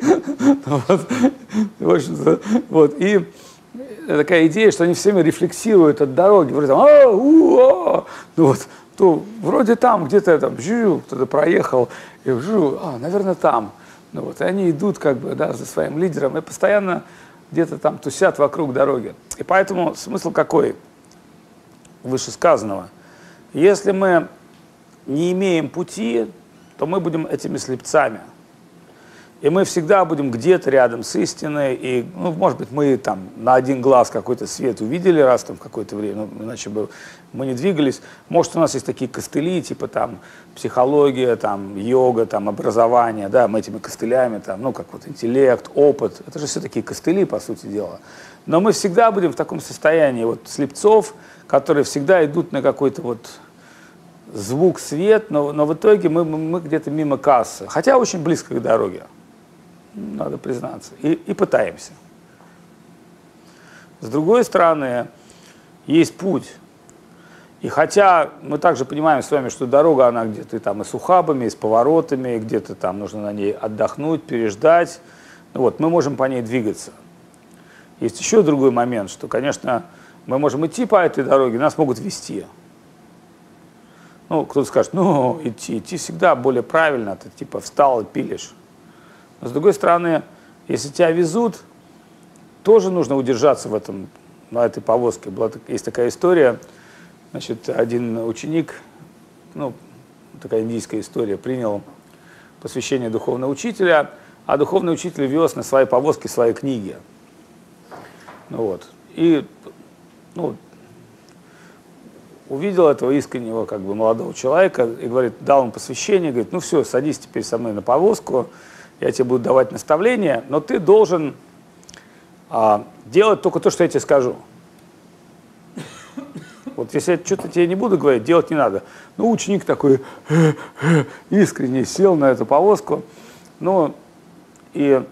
Вот. И такая идея, что они всеми рефлексируют от дороги. Вроде там, а, у, а. Ну вот, то вроде там где-то там, кто-то проехал, и а, наверное, там. Ну вот, и они идут как бы, да, за своим лидером и постоянно где-то там тусят вокруг дороги. И поэтому смысл какой вышесказанного? Если мы не имеем пути, то мы будем этими слепцами. И мы всегда будем где-то рядом с истиной, и, ну, может быть, мы там на один глаз какой-то свет увидели раз там в какое-то время, ну, иначе бы мы не двигались. Может, у нас есть такие костыли, типа там психология, там йога, там образование, да, мы этими костылями, там, ну, как вот интеллект, опыт, это же все такие костыли, по сути дела. Но мы всегда будем в таком состоянии вот слепцов, которые всегда идут на какой-то вот звук, свет, но, но в итоге мы, мы, мы где-то мимо кассы, хотя очень близко к дороге. Надо признаться, и, и пытаемся. С другой стороны, есть путь. И хотя мы также понимаем с вами, что дорога, она где-то там и с ухабами, и с поворотами, где-то там нужно на ней отдохнуть, переждать, вот, мы можем по ней двигаться. Есть еще другой момент, что, конечно, мы можем идти по этой дороге, нас могут вести. Ну, кто-то скажет, ну, идти, идти всегда более правильно, ты типа встал и пилишь. Но, с другой стороны, если тебя везут, тоже нужно удержаться в этом, на этой повозке. Была, есть такая история, значит, один ученик, ну, такая индийская история, принял посвящение духовного учителя, а духовный учитель вез на своей повозке свои книги. Ну, вот. И, ну, увидел этого искреннего, как бы, молодого человека и говорит, дал ему посвящение, говорит, ну все, садись теперь со мной на повозку, я тебе буду давать наставления, но ты должен а, делать только то, что я тебе скажу. Вот если я что-то тебе не буду говорить, делать не надо. Ну, ученик такой э, э, искренне сел на эту повозку, ну, и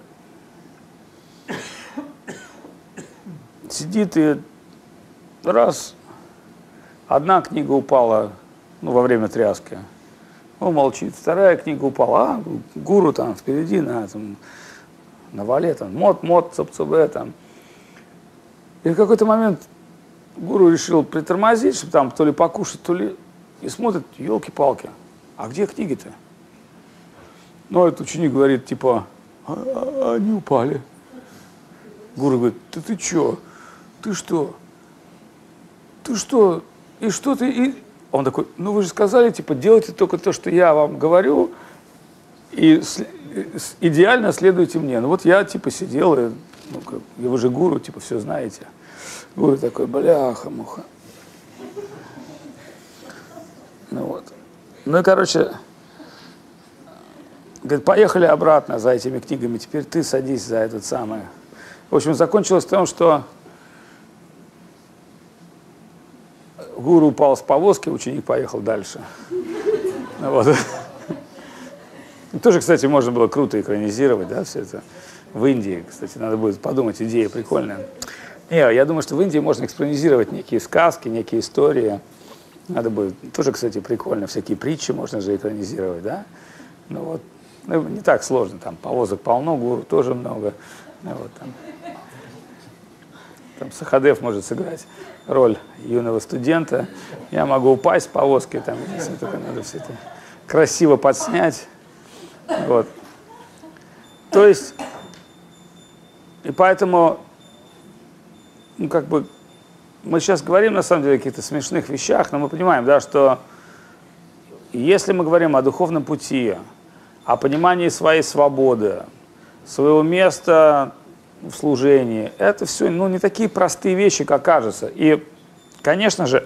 сидит и раз, одна книга упала, ну, во время тряски. Он молчит. Вторая книга упала. А, гуру там впереди, на, там, на вале, там, мод, мод, цоп-цобе, там. И в какой-то момент гуру решил притормозить, чтобы там то ли покушать, то ли... И смотрит, елки-палки, а где книги-то? Ну, этот ученик говорит, типа, а, а, они упали. Гуру говорит, ты ты чё? Ты что? Ты что? И что ты... И... Он такой, ну вы же сказали, типа, делайте только то, что я вам говорю, и с, с, идеально следуйте мне. Ну вот я, типа, сидел, и, ну, как, вы же гуру, типа, все знаете. Гуру такой, бляха-муха. Ну вот. Ну и, короче, говорит, поехали обратно за этими книгами, теперь ты садись за этот самый. В общем, закончилось в том, что гуру упал с повозки, ученик поехал дальше. Вот. Тоже, кстати, можно было круто экранизировать, да, все это. В Индии, кстати, надо будет подумать, идея прикольная. Не, я думаю, что в Индии можно экранизировать некие сказки, некие истории. Надо будет, тоже, кстати, прикольно, всякие притчи можно же экранизировать, да. Ну вот, ну, не так сложно, там повозок полно, гуру тоже много. Ну, вот, там. там Сахадев может сыграть роль юного студента, я могу упасть с повозки, там, если только надо все это красиво подснять. Вот. То есть, и поэтому, ну, как бы, мы сейчас говорим, на самом деле, о каких-то смешных вещах, но мы понимаем, да, что если мы говорим о духовном пути, о понимании своей свободы, своего места в служении, это все, ну, не такие простые вещи, как кажется. И, конечно же,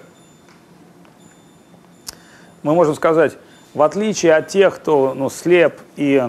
мы можем сказать, в отличие от тех, кто, ну, слеп и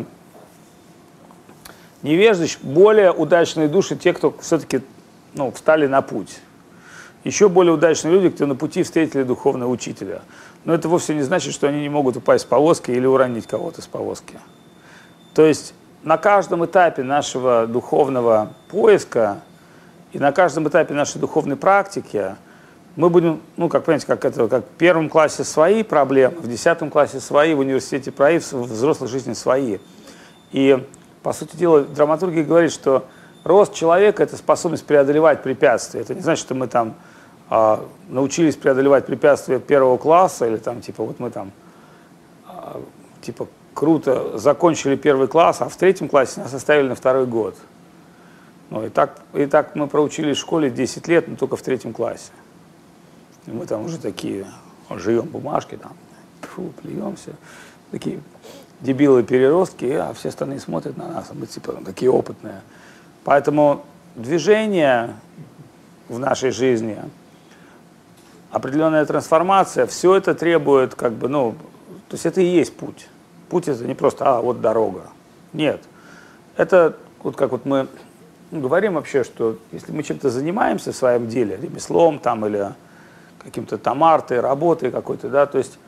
невеждущ, более удачные души те, кто все-таки, ну, встали на путь. Еще более удачные люди, кто на пути встретили духовного учителя. Но это вовсе не значит, что они не могут упасть с повозки или уронить кого-то с повозки. То есть на каждом этапе нашего духовного поиска и на каждом этапе нашей духовной практики мы будем, ну, как понимаете, как это, как в первом классе свои проблемы, в десятом классе свои, в университете свои, в взрослой жизни свои. И, по сути дела, драматургия говорит, что рост человека – это способность преодолевать препятствия. Это не значит, что мы там а, научились преодолевать препятствия первого класса, или там, типа, вот мы там, а, типа, круто закончили первый класс, а в третьем классе нас оставили на второй год. Ну, и так, и так мы проучились в школе десять лет, но только в третьем классе. И мы там уже такие, живем бумажки, там, фу, плюемся, такие дебилы-переростки, а все остальные смотрят на нас, а мы типа такие опытные. Поэтому движение в нашей жизни, определенная трансформация, все это требует, как бы, ну, то есть это и есть путь. Путь это не просто, а, вот дорога. Нет. Это, вот как вот мы говорим вообще, что если мы чем-то занимаемся в своем деле, ремеслом там или каким-то там артой, работой какой-то, да, то есть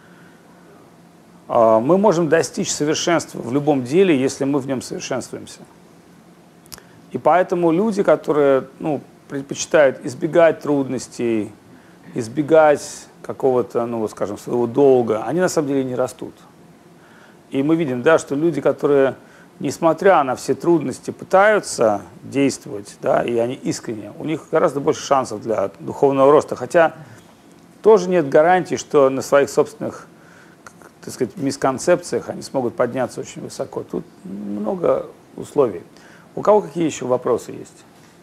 э, мы можем достичь совершенства в любом деле, если мы в нем совершенствуемся. И поэтому люди, которые, ну, предпочитают избегать трудностей, избегать какого-то, ну, скажем, своего долга, они на самом деле не растут. И мы видим, да, что люди, которые, несмотря на все трудности, пытаются действовать, да, и они искренне, у них гораздо больше шансов для духовного роста. Хотя тоже нет гарантии, что на своих собственных, так сказать, мисконцепциях они смогут подняться очень высоко. Тут много условий. У кого какие еще вопросы есть?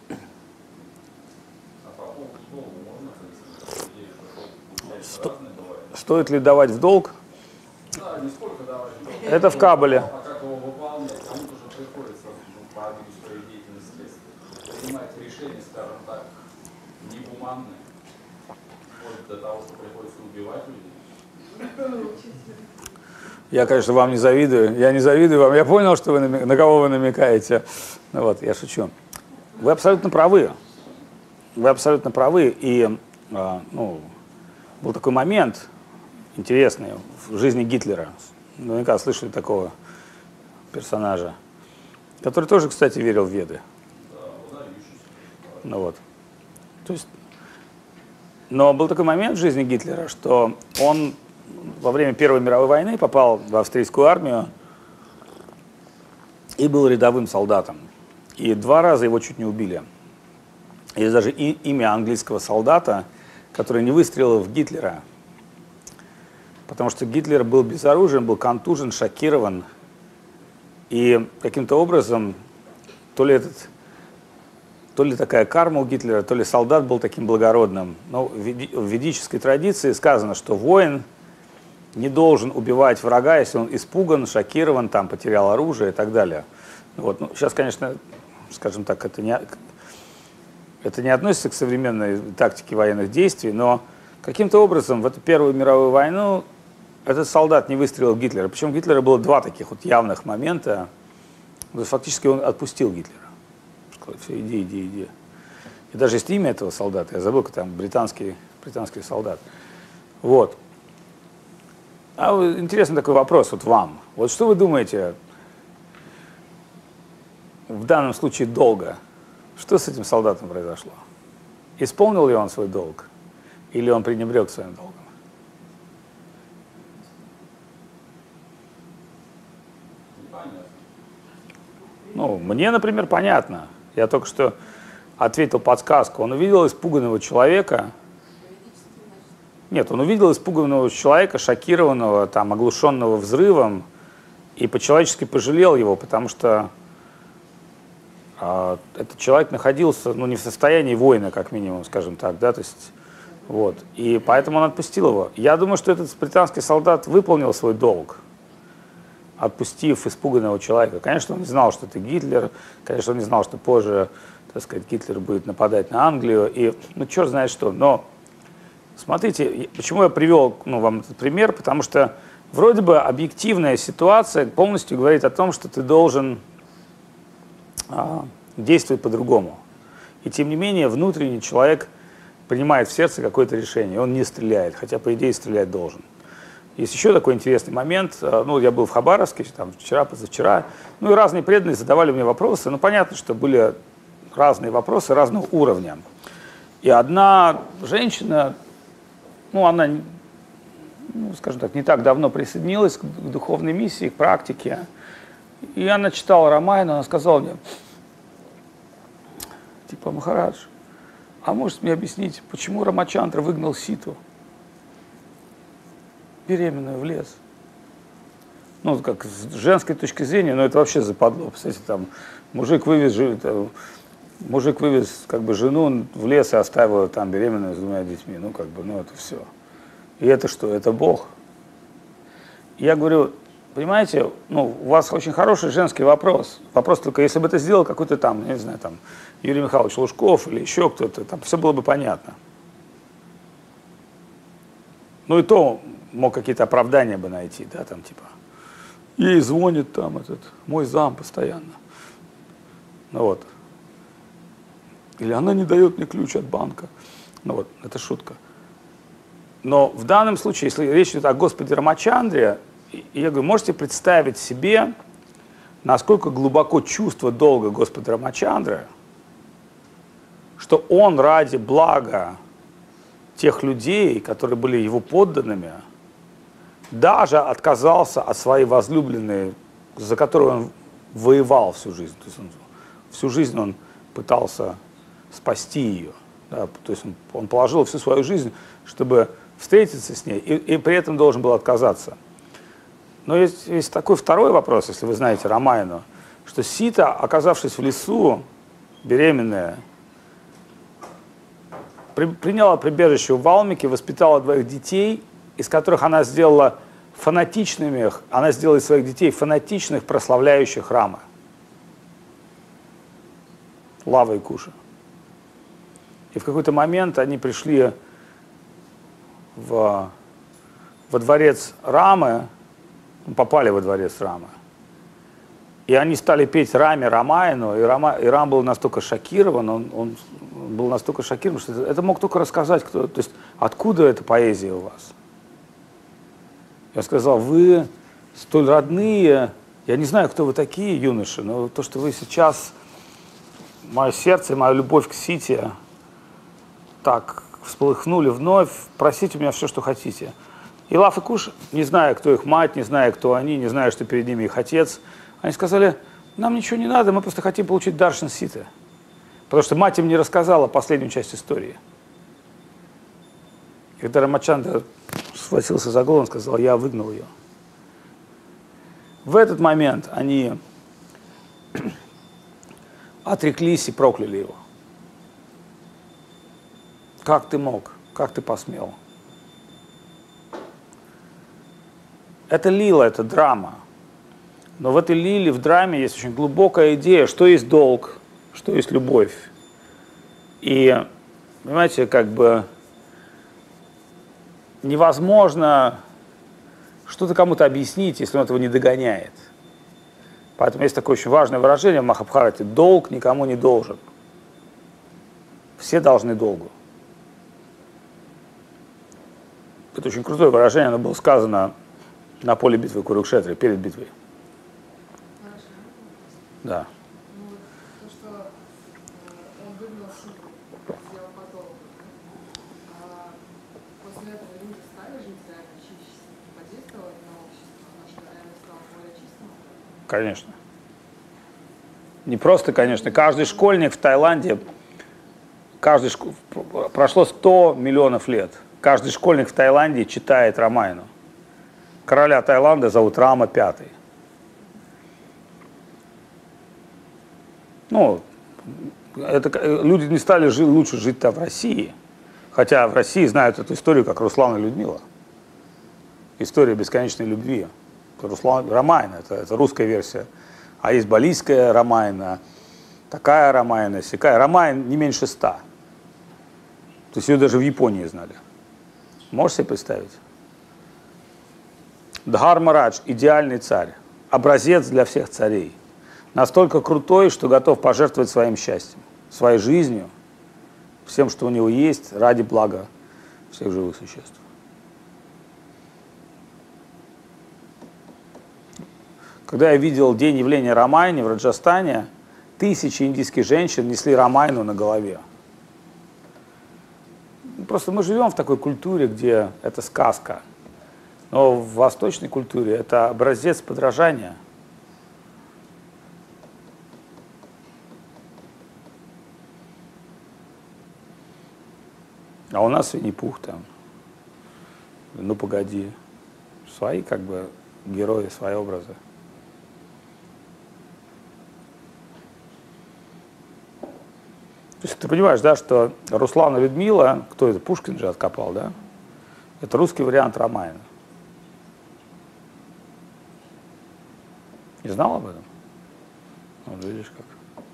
Сто... Стоит ли давать в долг? Да, не сколько давать в долг. Это в Кабале. А как его выполнять? Кому-то же приходится, ну, по обиду своей деятельности принимать решения, скажем так, негуманные. Вплоть до того, что приходится убивать людей. Я, конечно, вам не завидую. Я не завидую вам. Я понял, что вы намек... на кого вы намекаете. Ну вот, я шучу. Вы абсолютно правы. Вы абсолютно правы. И а, ну, был такой момент интересный в жизни Гитлера. Наверняка слышали такого персонажа, который тоже, кстати, верил в Веды. Ну вот. То есть, но был такой момент в жизни Гитлера, что он во время Первой мировой войны попал в австрийскую армию и был рядовым солдатом. И два раза его чуть не убили. Есть даже и, имя английского солдата, который не выстрелил в Гитлера, потому что Гитлер был безоружен, был контужен, шокирован. И каким-то образом, то ли, этот, то ли такая карма у Гитлера, то ли солдат был таким благородным. Но в ведической традиции сказано, что воин не должен убивать врага, если он испуган, шокирован, там, потерял оружие и так далее. Вот. Ну, сейчас, конечно, скажем так, это не, это не относится к современной тактике военных действий, но каким-то образом в эту Первую мировую войну этот солдат не выстрелил в Гитлера. Причем у Гитлера было два таких вот явных момента. Фактически он отпустил Гитлера. Сказал, все, иди, иди, иди. И даже есть имя этого солдата, я забыл, как там британский, британский солдат. Вот. А интересный такой вопрос вот вам. Вот что вы думаете в данном случае долга? Что с этим солдатом произошло? Исполнил ли он свой долг? Или он пренебрег своим долгом? Ну, мне, например, понятно. Я только что ответил подсказку. Он увидел испуганного человека. Нет, он увидел испуганного человека, шокированного, там, оглушенного взрывом, и по-человечески пожалел его, потому что э, этот человек находился, ну, не в состоянии войны, как минимум, скажем так, да, то есть, вот, и поэтому он отпустил его. Я думаю, что этот британский солдат выполнил свой долг, отпустив испуганного человека. Конечно, он не знал, что это Гитлер, конечно, он не знал, что позже, так сказать, Гитлер будет нападать на Англию, и, ну, черт знает что, но смотрите, почему я привел, ну, вам этот пример, потому что вроде бы объективная ситуация полностью говорит о том, что ты должен а, действовать по-другому. И тем не менее внутренний человек принимает в сердце какое-то решение, он не стреляет, хотя по идее стрелять должен. Есть еще такой интересный момент, ну, я был в Хабаровске, там, вчера, позавчера, ну, и разные преданные задавали мне вопросы, ну, понятно, что были разные вопросы разного уровня. И одна женщина, ну, она, ну, скажем так, не так давно присоединилась к духовной миссии, к практике. И она читала Рамайну, она сказала мне, типа, Махарадж, а можете мне объяснить, почему Рамачандра выгнал Ситу, беременную, в лес? Ну, как с женской точки зрения, ну, это вообще западло. Кстати, там, мужик вывез, мужик вывез как бы жену в лес и оставил ее там беременную с двумя детьми. Ну, как бы, ну, это все. И это что? Это Бог. Я говорю, понимаете, ну, у вас очень хороший женский вопрос. Вопрос только, если бы это сделал какой-то там, не знаю, там, Юрий Михайлович Лужков или еще кто-то, там все было бы понятно. Ну, и то мог какие-то оправдания бы найти, да, там, типа, ей звонит там этот, мой зам постоянно. Ну, вот. Или она не дает мне ключ от банка. Ну, вот, это шутка. Но в данном случае, если речь идет о Господе Рамачандре, я говорю, можете представить себе, насколько глубоко чувство долга Господа Рамачандры, что он ради блага тех людей, которые были его подданными, даже отказался от своей возлюбленной, за которую он воевал всю жизнь. То есть он, всю жизнь он пытался спасти ее. Да, то есть он, он положил всю свою жизнь, чтобы встретиться с ней, и, и при этом должен был отказаться. Но есть, есть такой второй вопрос, если вы знаете Рамайну, что Сита, оказавшись в лесу, беременная, при, приняла прибежище у Валмики, воспитала двоих детей, из которых она сделала фанатичными, она сделала из своих детей фанатичных, прославляющих Рама. Лава и Куша. И в какой-то момент они пришли в, во дворец Рамы, попали во дворец Рамы, и они стали петь Раме Рамайну, и, Рама, и Рам был настолько шокирован, он, он был настолько шокирован, что это, это мог только рассказать кто. То есть откуда эта поэзия у вас? Я сказал, вы столь родные, я не знаю, кто вы такие, юноши, но то, что вы сейчас, мое сердце и моя любовь к Сите так всполыхнули вновь, просите у меня все, что хотите. И Лав и Куш, не зная, кто их мать, не зная, кто они, не зная, что перед ними их отец, они сказали, нам ничего не надо, мы просто хотим получить даршан Ситы. Потому что мать им не рассказала последнюю часть истории. И когда Рамачандра схватился за голову, он сказал, я выгнал ее. В этот момент они отреклись и прокляли его. Как ты мог? Как ты посмел? Это лила, это драма. Но в этой лиле, в драме есть очень глубокая идея, что есть долг, что есть любовь. И, понимаете, как бы невозможно что-то кому-то объяснить, если он этого не догоняет. Поэтому есть такое очень важное выражение в Махабхарате: долг никому не должен. Все должны долгу. Это очень крутое выражение, оно было сказано на поле битвы Курукшетры, перед битвой. Хорошо. Да. Ну, вот то, что э, он выгнал Ситу, сделал по долгу, а после этого люди стали жить реально чище, подействовать на общество, наше реально стало более чистым? Конечно. Не просто, конечно. Каждый школьник в Таиланде каждый шк... прошло сто миллионов лет. Каждый школьник в Таиланде читает Рамайну. Короля Таиланда зовут Рама Пятый. Ну, это, люди не стали жить, лучше жить-то в России. Хотя в России знают эту историю как Руслан и Людмила. История бесконечной любви. Руслан, Рамайна, это, это русская версия. А есть балийская Рамайна, такая Рамайна, сякая. Рамайн не меньше ста. То есть ее даже в Японии знали. Можешь себе представить? Дхармарадж – идеальный царь, образец для всех царей. Настолько крутой, что готов пожертвовать своим счастьем, своей жизнью, всем, что у него есть, ради блага всех живых существ. Когда я видел день явления Рамайни в Раджастане, тысячи индийских женщин несли Рамайну на голове. Просто мы живем в такой культуре, где это сказка. Но в восточной культуре это образец подражания. А у нас Винни-Пух там. Ну погоди. Свои как бы герои, свои образы. То есть ты понимаешь, да, что Руслан и Людмила, кто это, Пушкин же откопал, да? Это русский вариант Рамайна. Не знал об этом? Вот видишь как.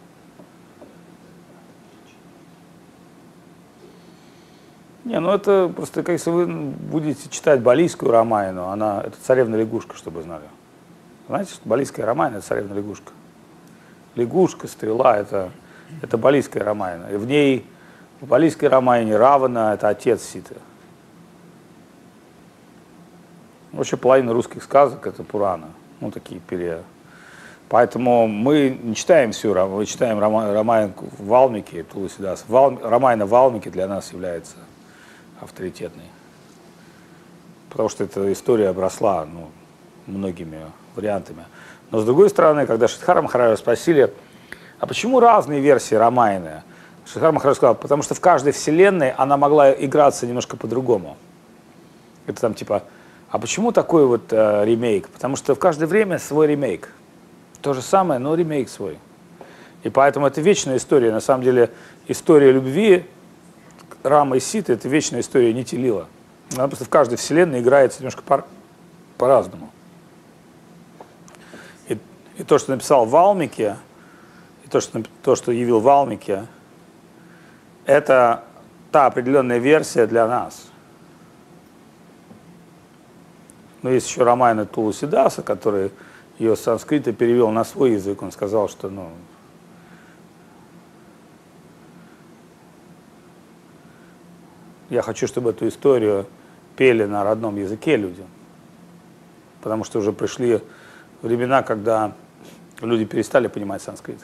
Не, ну это просто, как если вы будете читать балийскую Рамайну, она, это царевна-лягушка, чтобы вы знали. Знаете, что балийская Рамайна – это царевна-лягушка. Лягушка, стрела – это, это балийская Рамайна. И в ней, в балийской Рамайне Равана – это отец Ситы. Вообще половина русских сказок – это Пурана, ну такие пере... Поэтому мы не читаем всю, мы читаем Рамайну в Валмике, Туласидас. Рамайна в Валмике для нас является авторитетной. Потому что эта история обросла, ну, многими вариантами. Но с другой стороны, когда Шридхара Махараджа спросили, а почему разные версии Рамайны? Шридхара Махарадж сказал, потому что в каждой вселенной она могла играться немножко по-другому. Это там типа, а почему такой вот э, ремейк? Потому что в каждое время свой ремейк. То же самое, но ремейк свой. И поэтому это вечная история. На самом деле история любви Рама и Ситы – это вечная история Нити Лила. Она просто в каждой вселенной играется немножко по- по-разному. И, и то, что написал Валмики, и то что, то, что явил Валмики, это та определенная версия для нас. Но есть еще Рамайна Туласидаса, который ее с санскрита перевел на свой язык. Он сказал, что ну, я хочу, чтобы эту историю пели на родном языке люди. Потому что уже пришли времена, когда люди перестали понимать санскрит.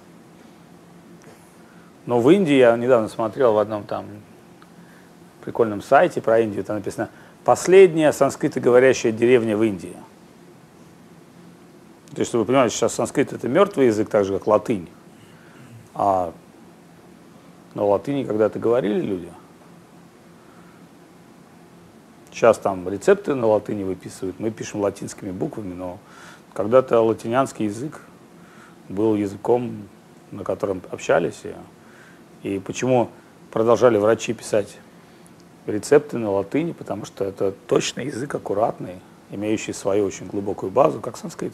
Но в Индии, я недавно смотрел в одном там прикольном сайте про Индию, там написано «Последняя санскритоговорящая деревня в Индии». То есть, чтобы вы понимали, сейчас санскрит – это мертвый язык, так же, как латынь. А на латыни когда-то говорили люди. Сейчас там рецепты на латыни выписывают, мы пишем латинскими буквами, но когда-то латинянский язык был языком, на котором общались. И, и почему продолжали врачи писать рецепты на латыни? Потому что это точный язык, аккуратный, имеющий свою очень глубокую базу, как санскрит.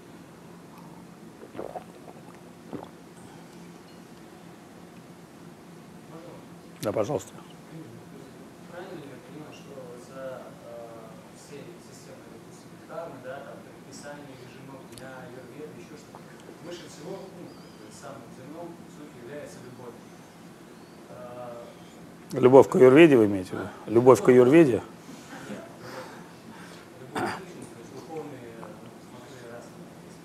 Да, пожалуйста. Правильно ли я понимаю, что за э, всей системой, допустим, кармы, да, там, предписание режимов дня, аюрведы, еще что-то, выше всего, ну, самым земном суть является любовь. Э, Любовь к аюрведе вы имеете в виду? Любовь к аюрведе? Нет, любовь к личности, то есть духовные, смотрели разные.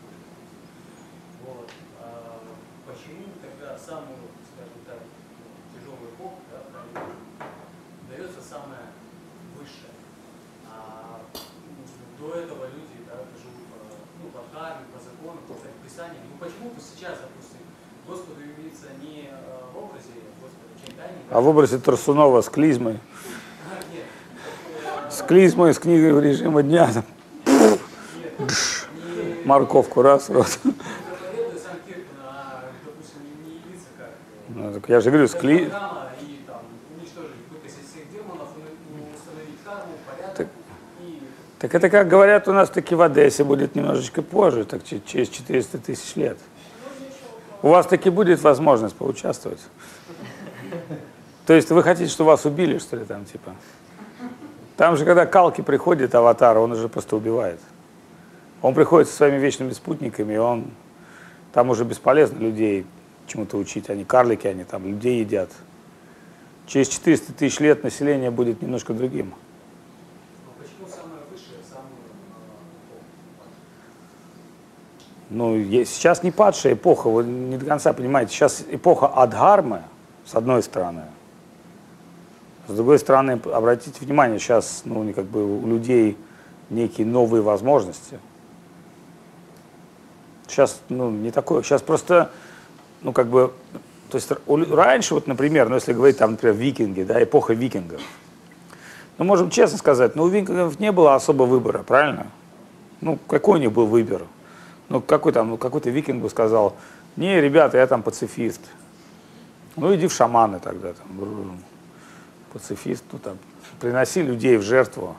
Вот. А почему тогда самую, скажем так, тяжелый эпох, да, дается самое высшее. А до этого люди, да, живут по, ну, по карме, по закону, по предписаниям. Ну почему-то сейчас, допустим, Господу явиться не в образе Господа Чайтани. А в образе Тарсунова с клизмой. А, нет, С клизмой, с книгой в режима дня. Там, нет, не морковку раз, рот. проповедует сам Киркин, а, допустим, не явиться как Ну, так я же говорю, с кли... программа и там уничтожить, выкосить всех демонов, уна- установить карму, порядок и Так это, как говорят, у нас таки в Одессе будет немножечко позже, так че- через четыреста тысяч лет. У вас таки будет возможность поучаствовать. То есть вы хотите, чтобы вас убили, что ли, там, типа? Там же, когда Калки приходит, аватар, он уже просто убивает. Он приходит со своими вечными спутниками, и он... Там уже бесполезно людей чему-то учить. Они карлики, они там людей едят. Через четыреста тысяч лет население будет немножко другим. ну, почему самое высшее, самое Ну, е- сейчас не падшая эпоха, вы не до конца понимаете. Сейчас эпоха адхармы, с одной стороны. С другой стороны, обратите внимание, сейчас ну, не как бы у людей некие новые возможности. Сейчас, ну, не такое. Сейчас просто, ну, как бы, то есть у лю- раньше, вот, например, ну, если говорить, там, например, викинги, да, эпоха викингов. Ну, можем честно сказать, ну, у викингов не было особо выбора, правильно? Ну, какой у них был выбор? Ну, какой там, ну, какой-то викинг бы сказал, не, ребята, я там пацифист. Ну, иди в шаманы тогда, там, бррр, пацифист, ну, там, приноси людей в жертву.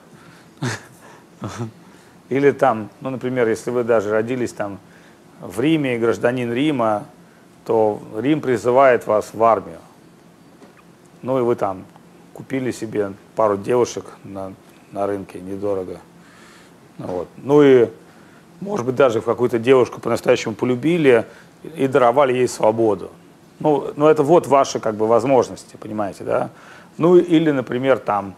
Или там, ну, например, если вы даже родились там в Риме и гражданин Рима, то Рим призывает вас в армию. Ну, и вы там купили себе пару девушек на, на рынке, недорого. Ну, вот. Ну и, может быть, даже в какую-то девушку по-настоящему полюбили и даровали ей свободу. Ну, ну, это вот ваши, как бы, возможности, понимаете, да? Ну, или, например, там,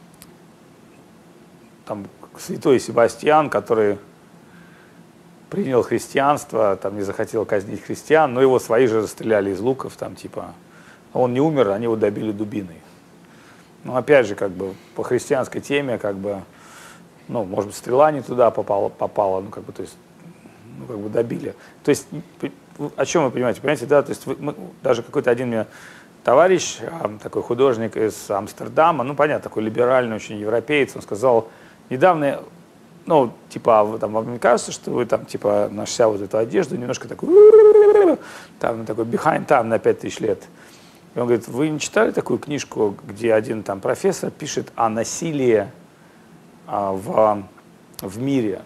там святой Себастьян, который принял христианство, там не захотел казнить христиан, но его свои же расстреляли из луков, там, типа, он не умер, они его добили дубиной. Ну, опять же, как бы, по христианской теме, как бы, ну, может быть, стрела не туда попала, попала, ну, как бы, то есть, ну, как бы добили. То есть, о чем вы понимаете? Понимаете, да, то есть, вы, мы, даже какой-то один мне товарищ, такой художник из Амстердама, ну, понятно, такой либеральный, очень европеец, он сказал, недавно, ну, типа, а там, вам не кажется, что вы там, типа, нося вот эту одежду, немножко такой, там, такой behind time на пять тысяч лет. И он говорит, вы не читали такую книжку, где один там профессор пишет о насилии а, в, в мире?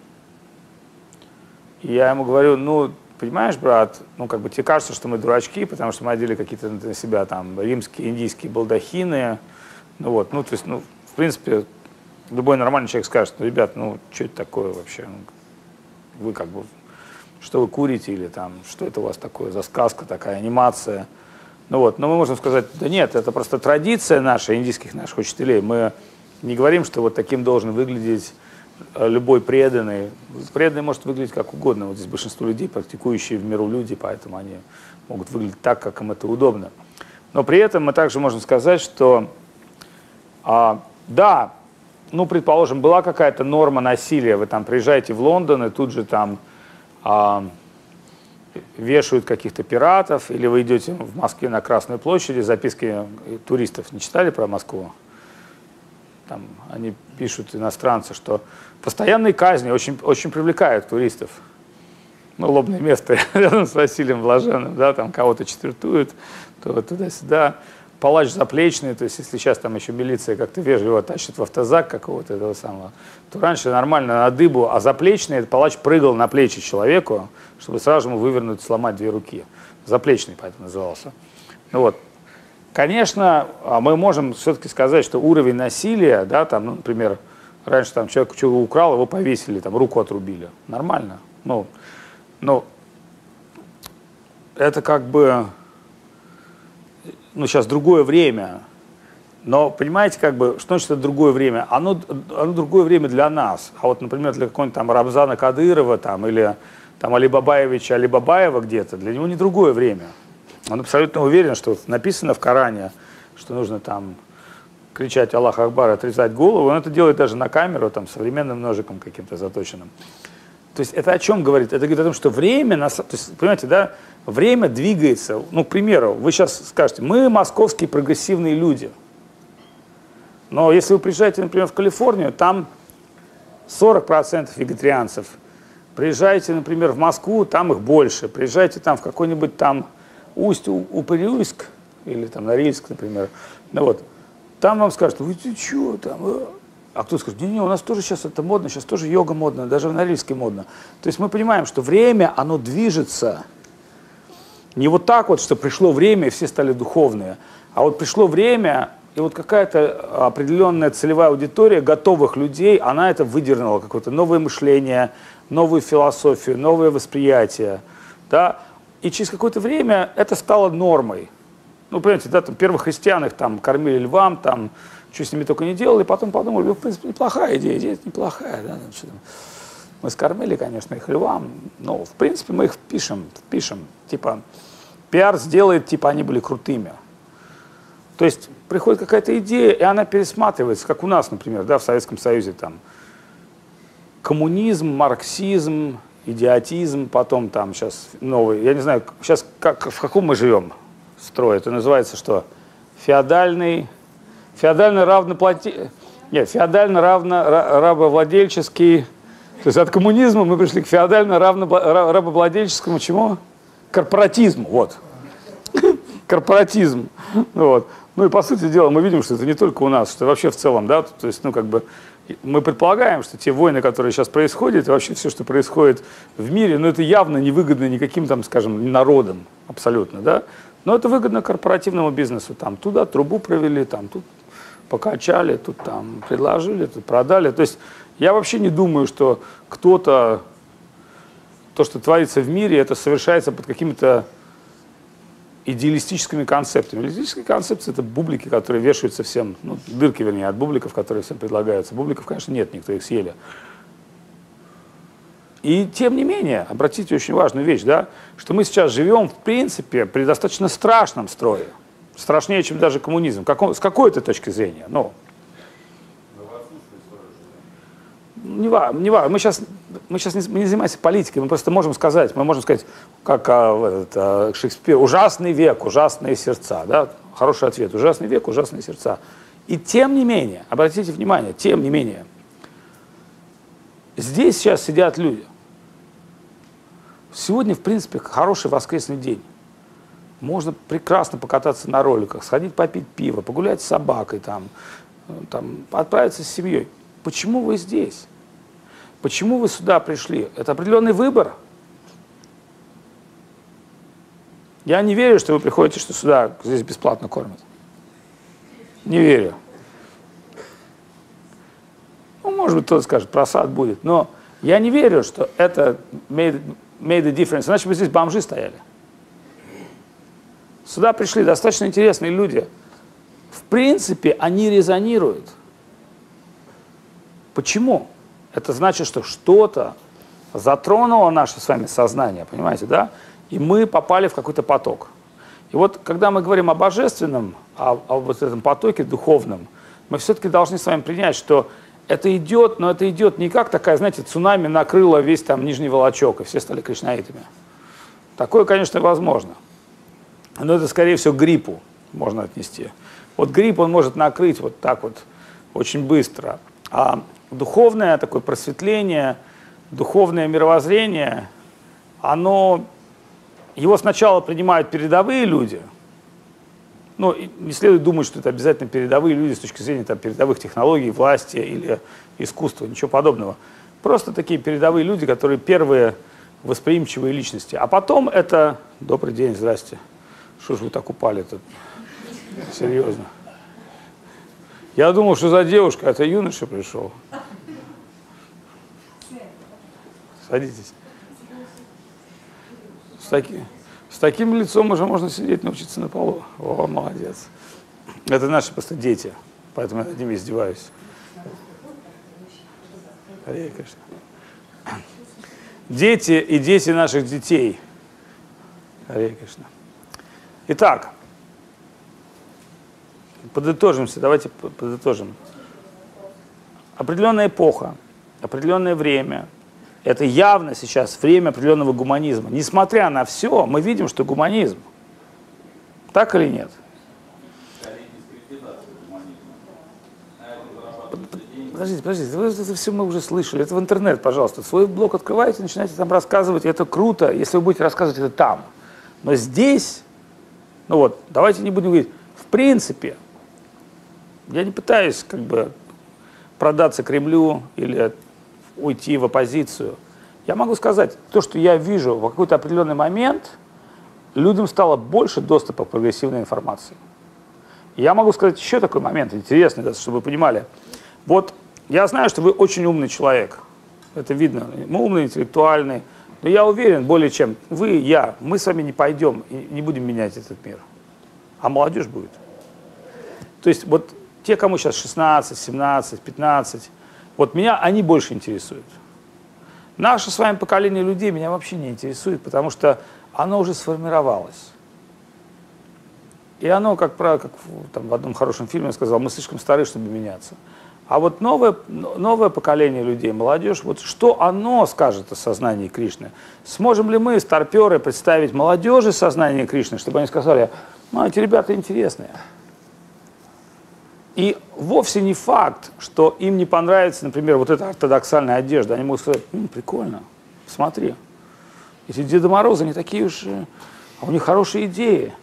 И я ему говорю, ну, понимаешь, брат, ну, как бы тебе кажется, что мы дурачки, потому что мы одели какие-то на себя там римские, индийские балдахины, ну, вот, ну, то есть, ну, в принципе, любой нормальный человек скажет, ну, ребят, ну, что это такое вообще? Вы как бы, что вы курите или там, что это у вас такое за сказка такая, анимация? Ну вот, но мы можем сказать, да нет, это просто традиция наша, индийских наших учителей. Мы не говорим, что вот таким должен выглядеть любой преданный. Преданный может выглядеть как угодно. Вот здесь большинство людей, практикующие в миру люди, поэтому они могут выглядеть так, как им это удобно. Но при этом мы также можем сказать, что а, да, ну, предположим, была какая-то норма насилия, вы там приезжаете в Лондон, и тут же там а, вешают каких-то пиратов, или вы идете в Москве на Красную площадь, записки туристов не читали про Москву? Там они пишут, иностранцы, что постоянные казни очень, очень привлекают туристов. Ну, лобное место рядом с Василием Блаженным, да, там кого-то четвертуют, то вот туда-сюда. Палач заплечный, то есть если сейчас там еще милиция как-то вежливо тащит в автозак какого-то этого самого, то раньше нормально на дыбу, а заплечный, этот палач прыгал на плечи человеку, чтобы сразу ему вывернуть, сломать две руки. Заплечный поэтому назывался. Ну вот. Конечно, мы можем все-таки сказать, что уровень насилия, да, там, ну, например, раньше там человек что-то украл, его повесили, там руку отрубили. Нормально. Ну, ну, это как бы, ну, сейчас другое время. Но, понимаете, как бы, что значит это другое время? Оно, оно другое время для нас. А вот, например, для какого-нибудь там Рабзана Кадырова там, или там Али Бабаевича Али Бабаева где-то, для него не другое время. Он абсолютно уверен, что написано в Коране, что нужно там кричать Аллах Акбар, отрезать голову. Он это делает даже на камеру, там, современным ножиком каким-то заточенным. То есть это о чем говорит? Это говорит о том, что время, на са- то есть, понимаете, да, время двигается. Ну, к примеру, вы сейчас скажете, мы московские прогрессивные люди. Но если вы приезжаете, например, в Калифорнию, там сорок процентов вегетарианцев. Приезжаете, например, в Москву, там их больше. Приезжаете там в какой-нибудь там Усть-Упырюйск или там Норильск, например. Ну вот, там вам скажут, вы ты что там? э?» А кто скажет, не-не, у нас тоже сейчас это модно, сейчас тоже йога модно, даже в Норильске модно. То есть мы понимаем, что время, оно движется. Не вот так вот, что пришло время, и все стали духовные. А вот пришло время, и вот какая-то определенная целевая аудитория готовых людей, она это выдернула, какое-то новое мышление, новую философию, новое восприятие. Да? И через какое-то время это стало нормой. Ну, понимаете, да, там первых христиан их там кормили львам, там, что с ними только не делали, потом подумали, ну, в принципе, неплохая идея, идея неплохая, да, что там. Мы скормили, конечно, их львам, но, в принципе, мы их пишем, пишем, типа, пиар сделает, типа, они были крутыми. То есть приходит какая-то идея, и она пересматривается, как у нас, например, да, в Советском Союзе, там, коммунизм, марксизм, идиотизм, потом там сейчас новый, я не знаю, сейчас как, в каком мы живем строй, это называется что? Феодальный, феодально равноплати... Нет, феодально равно, рабовладельческий, то есть от коммунизма мы пришли к феодально равно, рабовладельческому чему? Корпоратизму, вот. Корпоратизм, вот. Ну и по сути дела мы видим, что это не только у нас, что вообще в целом, да, то есть, ну как бы, мы предполагаем, что те войны, которые сейчас происходят, и вообще все, что происходит в мире, ну это явно невыгодно никаким там, скажем, народам, абсолютно, да, но это выгодно корпоративному бизнесу, там туда трубу провели, там тут покачали, тут там предложили, тут продали, то есть я вообще не думаю, что кто-то, то, что творится в мире, это совершается под какими-то идеалистическими концептами. Идеалистические концепции — это бублики, которые вешаются всем, ну, дырки, вернее, от бубликов, которые всем предлагаются. Бубликов, конечно, нет, никто их съели. И тем не менее, обратите очень важную вещь, да, что мы сейчас живем, в принципе, при достаточно страшном строе. Страшнее, чем даже коммунизм. Как, с какой-то точки зрения. Ну, не важно, не важно. Мы сейчас, мы сейчас не, мы не занимаемся политикой, мы просто можем сказать, мы можем сказать, как а, этот, а, Шекспир, ужасный век, ужасные сердца. Да? Хороший ответ, ужасный век, ужасные сердца. И тем не менее, обратите внимание, тем не менее, здесь сейчас сидят люди. Сегодня, в принципе, хороший воскресный день. Можно прекрасно покататься на роликах, сходить попить пиво, погулять с собакой, там, там, отправиться с семьей. Почему вы здесь? Почему вы сюда пришли? Это определенный выбор. Я не верю, что вы приходите, что сюда здесь бесплатно кормят. Не верю. Ну, может быть, кто-то скажет, просад будет. Но я не верю, что это made, made a difference. Иначе бы здесь бомжи стояли. Сюда пришли достаточно интересные люди. В принципе, они резонируют. Почему? Это значит, что что-то затронуло наше с вами сознание, понимаете, да? И мы попали в какой-то поток. И вот, когда мы говорим о божественном, о, о вот этом потоке духовном, мы все-таки должны с вами принять, что это идет, но это идет не как такая, знаете, цунами накрыло весь там Нижний Волочок, и все стали кришнаитами. Такое, конечно, возможно. Но это, скорее всего, к гриппу можно отнести. Вот грипп, он может накрыть вот так вот очень быстро. А духовное такое просветление, духовное мировоззрение, оно, его сначала принимают передовые люди. Ну, не следует думать, что это обязательно передовые люди с точки зрения там, передовых технологий, власти или искусства, ничего подобного. Просто такие передовые люди, которые первые восприимчивые личности. А потом это... Добрый день, здрасте. Что ж вы так упали тут? Серьезно. Я думал, что за девушка, это юноша пришел. Садитесь. С, таки, с таким лицом уже можно сидеть, научиться на полу. О, молодец. Это наши просто дети, поэтому я над ними издеваюсь. Харе Кришна. Дети и дети наших детей. Харе Кришна. Итак, подытожимся, давайте подытожим. Определенная эпоха, определенное время, Это явно сейчас время определенного гуманизма. Несмотря на все, мы видим, что гуманизм. Так или нет? Подождите, подождите, вы это все мы уже слышали. Это в интернет, пожалуйста. Свой блог открываете, начинаете там рассказывать. Это круто, если вы будете рассказывать это там. Но здесь, ну вот, давайте не будем говорить, в принципе, я не пытаюсь как бы продаться Кремлю или уйти в оппозицию. Я могу сказать, то, что я вижу в какой-то определенный момент, людям стало больше доступа к прогрессивной информации. Я могу сказать еще такой момент, интересный, да, чтобы вы понимали. Вот я знаю, что вы очень умный человек. Это видно. Мы умный, интеллектуальный. Но я уверен, более чем вы, я, мы с вами не пойдем и не будем менять этот мир. А молодежь будет. То есть вот те, кому сейчас шестнадцать, семнадцать, пятнадцать, вот меня они больше интересуют. Наше с вами поколение людей меня вообще не интересует, потому что оно уже сформировалось. И оно, как правило, как там, в одном хорошем фильме я сказал, мы слишком стары, чтобы меняться. А вот новое, новое поколение людей, молодежь, вот что оно скажет о сознании Кришны? Сможем ли мы, старперы, представить молодежи сознание Кришны, чтобы они сказали, ну, эти ребята интересные. И вовсе не факт, что им не понравится, например, вот эта ортодоксальная одежда. Они могут сказать, М, прикольно, смотри, эти Деда Морозы, они такие уж, а у них хорошие идеи.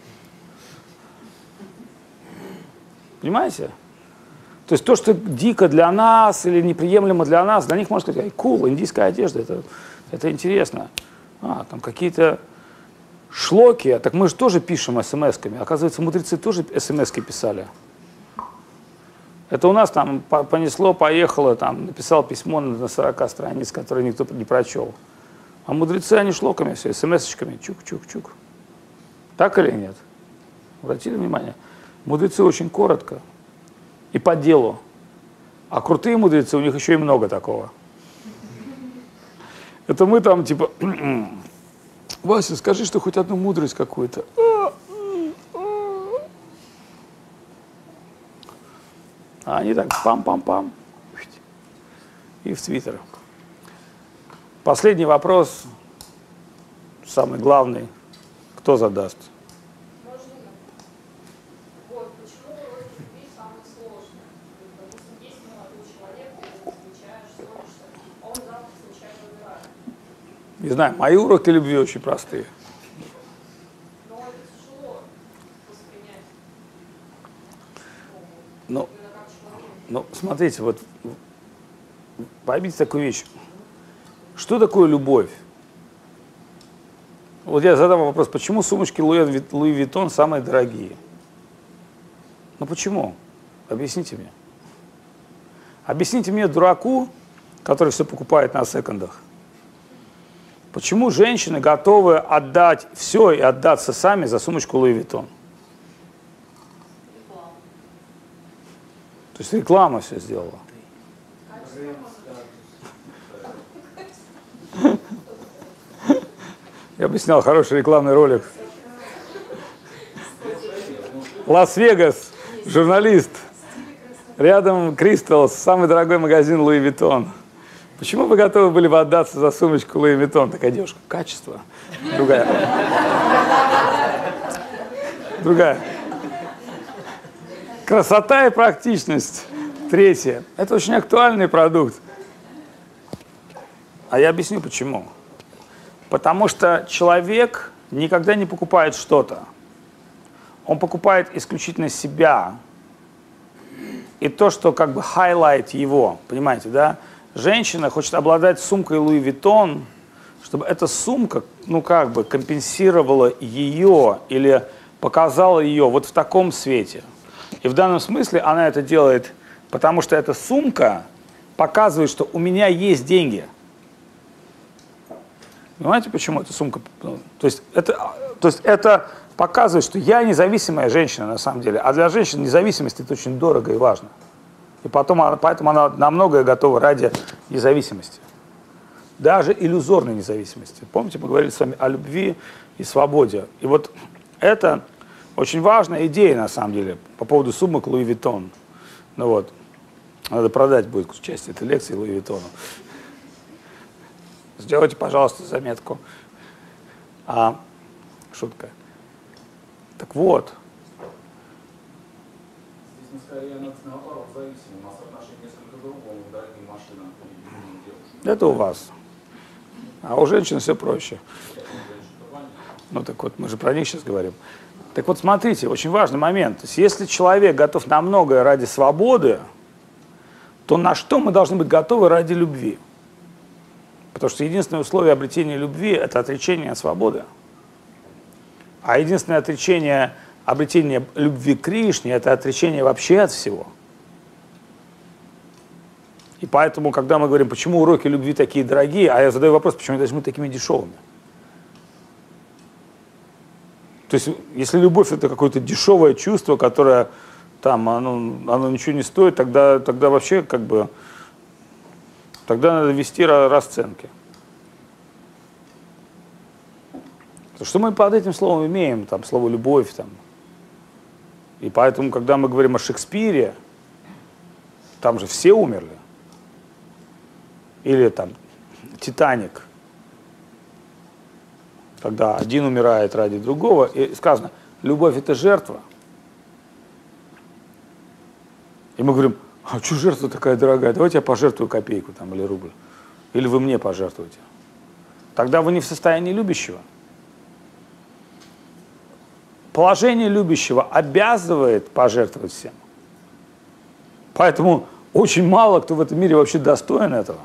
Понимаете? То есть то, что дико для нас или неприемлемо для нас, для них можно сказать, кул, индийская одежда, это, это интересно. А, там какие-то шлоки, так мы же тоже пишем смс-ками. Оказывается, мудрецы тоже смс-ки писали. Это у нас там понесло, поехало, там, написал письмо на сорока страниц, которое никто не прочел. А мудрецы, они шлоками все, смс-очками, чук-чук-чук. Так или нет? Обратили внимание? Мудрецы очень коротко и по делу. А крутые мудрецы, у них еще и много такого. Это мы там типа, Вася, скажи, что хоть одну мудрость какую-то. А они так пам-пам-пам и в Твиттер. Последний вопрос, самый главный. Кто задаст? Можно я? Вот, почему уроки любви самые сложные? Допустим, есть молодой человек, ты его встречаешь, ссоришься, а он завтра случайно умирает. Не знаю, мои уроки любви очень простые. Но это тяжело воспринять. Ну, Именно как человек. ну, смотрите, вот поймите такую вещь. Что такое любовь? Вот я задам вопрос, почему сумочки Луи Виттон самые дорогие? Ну почему? Объясните мне. Объясните мне, дураку, который все покупает на секондах, почему женщины готовы отдать все и отдаться сами за сумочку Луи Виттон? Реклама. То есть реклама все сделала. Я бы снял хороший рекламный ролик. Лас-Вегас, журналист. Рядом Кристалс, самый дорогой магазин Луи Виттон. Почему вы готовы были бы отдаться за сумочку Луи Виттон? Такая девушка. Качество. Другая. Другая. Красота и практичность. Третье. Это очень актуальный продукт. А я объясню почему. Потому что человек никогда не покупает что-то. Он покупает исключительно себя. И то, что как бы highlight его. Понимаете, да? Женщина хочет обладать сумкой Луи Виттон, чтобы эта сумка, ну как бы, компенсировала ее или показала ее вот в таком свете. И в данном смысле она это делает, потому что эта сумка показывает, что у меня есть деньги. Понимаете, почему эта сумка? То есть это, то есть это показывает, что я независимая женщина на самом деле. А для женщин независимость это очень дорого и важно. И потом, поэтому она на многое готова ради независимости. Даже иллюзорной независимости. Помните, мы говорили с вами о любви и свободе. И вот это очень важная идея на самом деле по поводу сумок Луи Виттон. Ну вот, надо продать будет часть этой лекции Луи Виттону. Сделайте, пожалуйста, заметку. А, шутка. Так вот. Здесь мы скорее наоборот зависим. У нас отношение несколько другому к дорогим машинам и юным девушкам. Это у вас. А у женщин все проще. Ну так вот, мы же про них сейчас говорим. Так вот, смотрите, очень важный момент. То есть, если человек готов на многое ради свободы, то на что мы должны быть готовы ради любви? Потому что единственное условие обретения любви – это отречение от свободы. А единственное отречение, обретение любви к Кришне – это отречение вообще от всего. И поэтому, когда мы говорим, почему уроки любви такие дорогие, а я задаю вопрос, почему они должны быть такими дешевыми? То есть, если любовь – это какое-то дешевое чувство, которое там, оно, оно ничего не стоит, тогда, тогда вообще как бы, тогда надо ввести расценки. Что мы под этим словом имеем, там, слово «любовь», там. И поэтому, когда мы говорим о Шекспире, там же все умерли. Или там «Титаник», когда один умирает ради другого, и сказано, любовь – это жертва. И мы говорим, а что жертва такая дорогая, давайте я пожертвую копейку там, или рубль. Или вы мне пожертвуете. Тогда вы не в состоянии любящего. Положение любящего обязывает пожертвовать всем. Поэтому очень мало кто в этом мире вообще достоин этого.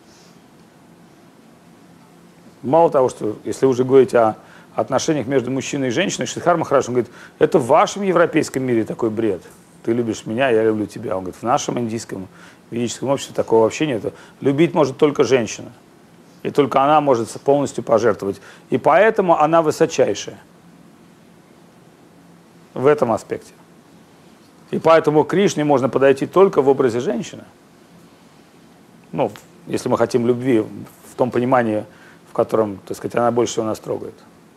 Мало того, что если уже говорить о отношениях между мужчиной и женщиной, Шридхар Махарадж, он говорит, это в вашем европейском мире такой бред. Ты любишь меня, я люблю тебя. Он говорит, в нашем индийском ведическом обществе такого вообще нет. Любить может только женщина. И только она может полностью пожертвовать. И поэтому она высочайшая. В этом аспекте. И поэтому к Кришне можно подойти только в образе женщины. Ну, если мы хотим любви в том понимании, в котором, так сказать, она больше всего нас трогает.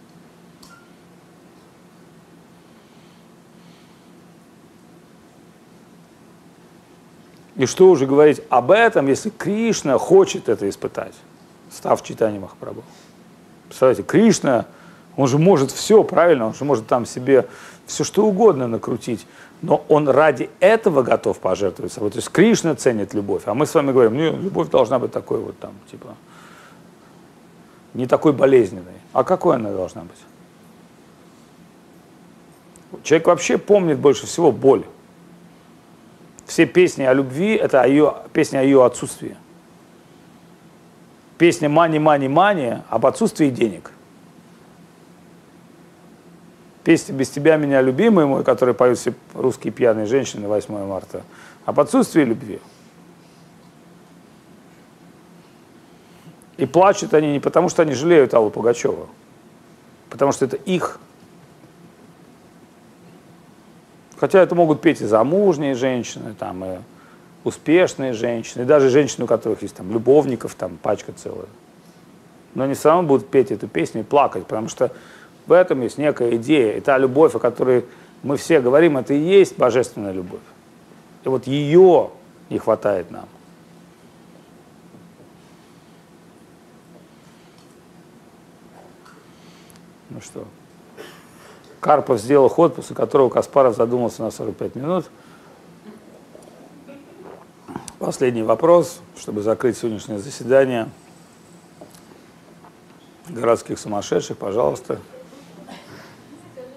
И что уже говорить об этом, если Кришна хочет это испытать, став Чайтанья Махапрабху. Представляете, Кришна, он же может все, правильно, он же может там себе все что угодно накрутить, но он ради этого готов пожертвовать собой. То есть Кришна ценит любовь, а мы с вами говорим, ну, любовь должна быть такой вот там, типа, не такой болезненной. А какой она должна быть? Человек вообще помнит больше всего боль. Все песни о любви – это о ее, песни о ее отсутствии. Песня «Мани, мани, мани» об отсутствии денег. Песня «Без тебя, меня, любимый мой», которую поют все русские пьяные женщины восьмое марта, об отсутствии любви. И плачут они не потому, что они жалеют Аллу Пугачеву, потому что это их. Хотя это могут петь и замужние женщины, там, и успешные женщины, и даже женщины, у которых есть там, любовников, там, пачка целая. Но они все равно будут петь эту песню и плакать, потому что в этом есть некая идея. И та любовь, о которой мы все говорим, это и есть божественная любовь. И вот ее не хватает нам. Ну что, Карпов сделал ход, после которого Каспаров задумался на сорок пять минут. Последний вопрос, чтобы закрыть сегодняшнее заседание. Городских сумасшедших, пожалуйста. Скажите,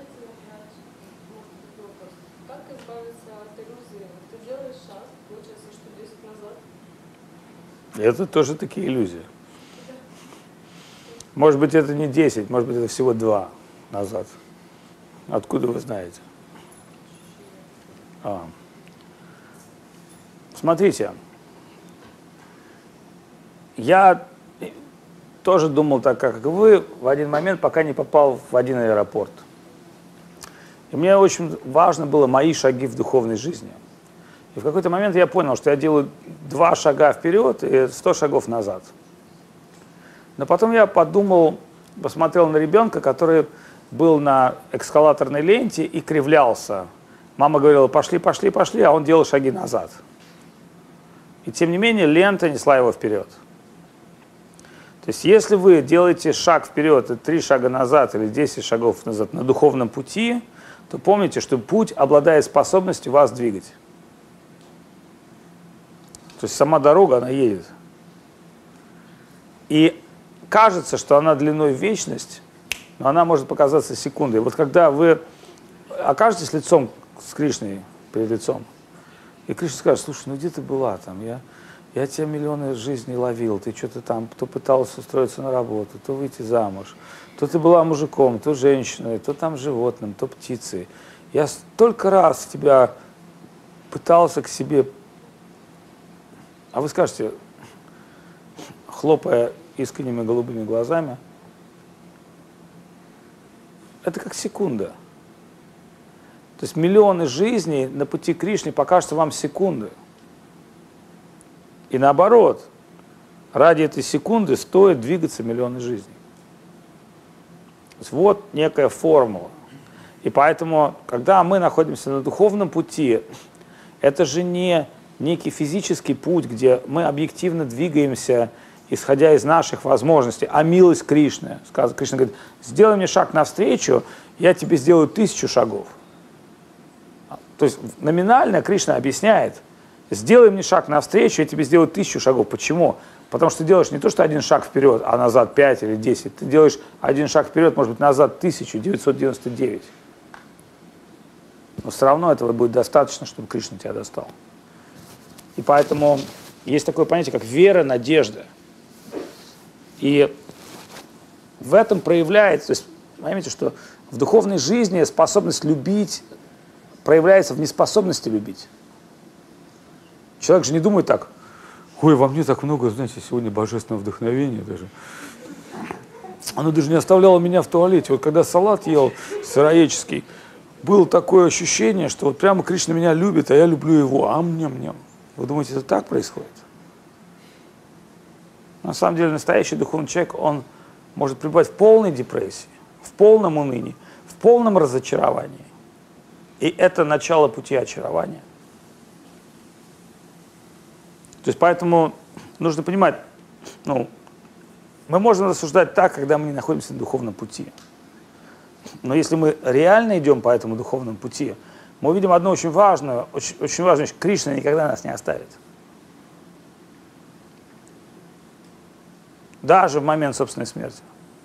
как избавиться от иллюзии? Ты делаешь шаг, получается, что десять назад. Это тоже такие иллюзии. Может быть, это не десять, может быть, это всего два назад. Откуда вы знаете? А. Смотрите, я тоже думал так, как и вы, в один момент, пока не попал в один аэропорт. И мне очень важно было мои шаги в духовной жизни. И в какой-то момент я понял, что я делаю два шага вперед и сто шагов назад. Но потом я подумал, посмотрел на ребенка, который был на эскалаторной ленте и кривлялся. Мама говорила, пошли, пошли, пошли, а он делал шаги назад. И тем не менее лента несла его вперед. То есть если вы делаете шаг вперед и три шага назад или десять шагов назад на духовном пути, то помните, что путь обладает способностью вас двигать. То есть сама дорога, она едет. И кажется, что она длиной в вечность, но она может показаться секундой. Вот когда вы окажетесь лицом с Кришной, перед лицом, и Кришна скажет: слушай, ну где ты была там? Я, я тебя миллионы жизней ловил, ты что-то там, то пыталась устроиться на работу, то выйти замуж, то ты была мужиком, то женщиной, то там животным, то птицей. Я столько раз тебя пытался к себе... А вы скажете, хлопая искренними голубыми глазами, это как секунда. То есть миллионы жизней на пути к Кришне покажутся вам секунды. И наоборот, ради этой секунды стоит двигаться миллионы жизней. То есть вот некая формула. И поэтому, когда мы находимся на духовном пути, это же не некий физический путь, где мы объективно двигаемся, исходя из наших возможностей, а милость Кришны. Кришна говорит: сделай мне шаг навстречу, я тебе сделаю тысячу шагов. То есть номинально Кришна объясняет: сделай мне шаг навстречу, я тебе сделаю тысячу шагов. Почему? Потому что ты делаешь не то, что один шаг вперед, а назад пять или десять. Ты делаешь один шаг вперед, может быть, назад тысяча девятьсот девяносто девять. Но все равно этого будет достаточно, чтобы Кришна тебя достал. И поэтому есть такое понятие, как вера, надежда. И в этом проявляется, то есть, поймите, что в духовной жизни способность любить проявляется в неспособности любить. Человек же не думает так: ой, во мне так много, знаете, сегодня божественного вдохновения даже. Оно даже не оставляло меня в туалете. Вот когда салат ел сыроедческий, было такое ощущение, что вот прямо Кришна меня любит, а я люблю его. Ам-ням-ням. Вы думаете, это так происходит? На самом деле настоящий духовный человек, он может пребывать в полной депрессии, в полном унынии, в полном разочаровании. И это начало пути очарования. То есть поэтому нужно понимать, ну, мы можем рассуждать так, когда мы не находимся на духовном пути. Но если мы реально идем по этому духовному пути, мы увидим одну очень важную, очень, очень важную вещь: Кришна никогда нас не оставит. Даже в момент собственной смерти.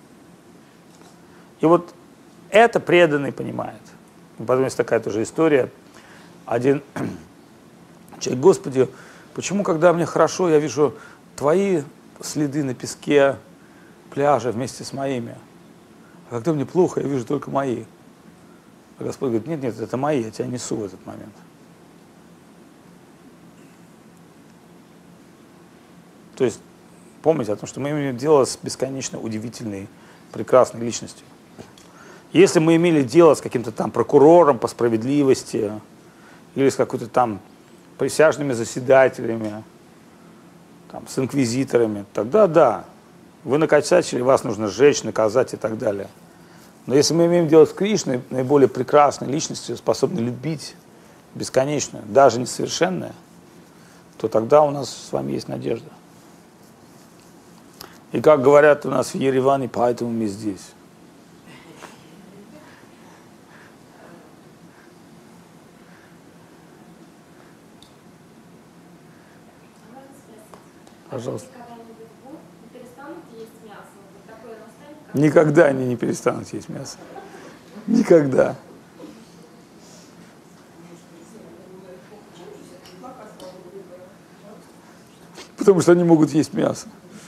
И вот это преданный понимает. Потом есть такая тоже история. Один человек: Господи, почему, когда мне хорошо, я вижу твои следы на песке пляжа вместе с моими, а когда мне плохо, я вижу только мои? А Господь говорит: нет, нет, это мои, я тебя несу в этот момент. То есть помните о том, что мы имеем дело с бесконечно удивительной, прекрасной личностью. Если мы имели дело с каким-то там прокурором по справедливости или с какой-то там присяжными заседателями, там, с инквизиторами, тогда да, вы накосячили, вас нужно сжечь, наказать и так далее. Но если мы имеем дело с Кришной, наиболее прекрасной личностью, способной любить бесконечную, даже несовершенное, то тогда у нас с вами есть надежда. И как говорят у нас в Ереване, поэтому мы здесь. Пожалуйста. Никогда они не перестанут есть мясо. Никогда. Потому что они могут есть мясо.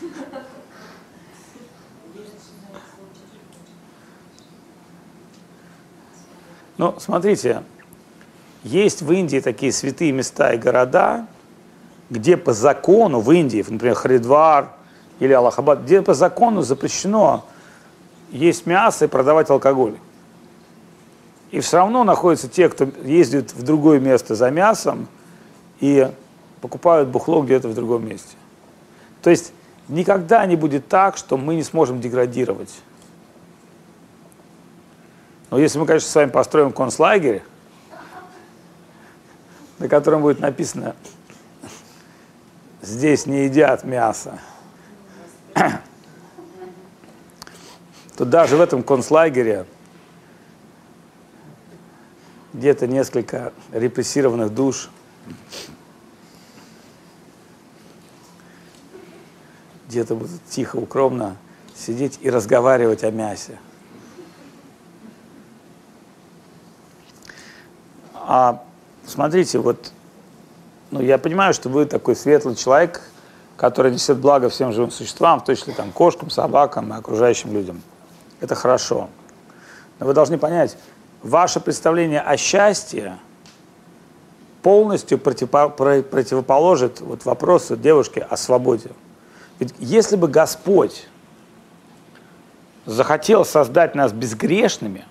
Но смотрите, есть в Индии такие святые места и города, где по закону в Индии, например, Харидвар или Аллахабад, где по закону запрещено есть мясо и продавать алкоголь. И все равно находятся те, кто ездит в другое место за мясом и покупают бухло где-то в другом месте. То есть никогда не будет так, что мы не сможем деградировать. Но если мы, конечно, с вами построим концлагерь, на котором будет написано: здесь не едят мясо, что даже в этом концлагере где-то несколько репрессированных душ, где-то будут тихо, укромно сидеть и разговаривать о мясе. А смотрите, вот, ну, я понимаю, что вы такой светлый человек, который несет благо всем живым существам, в том числе там, кошкам, собакам и окружающим людям. Это хорошо. Но вы должны понять, ваше представление о счастье полностью противоположит вот вопросу девушки о свободе. Ведь если бы Господь захотел создать нас безгрешными,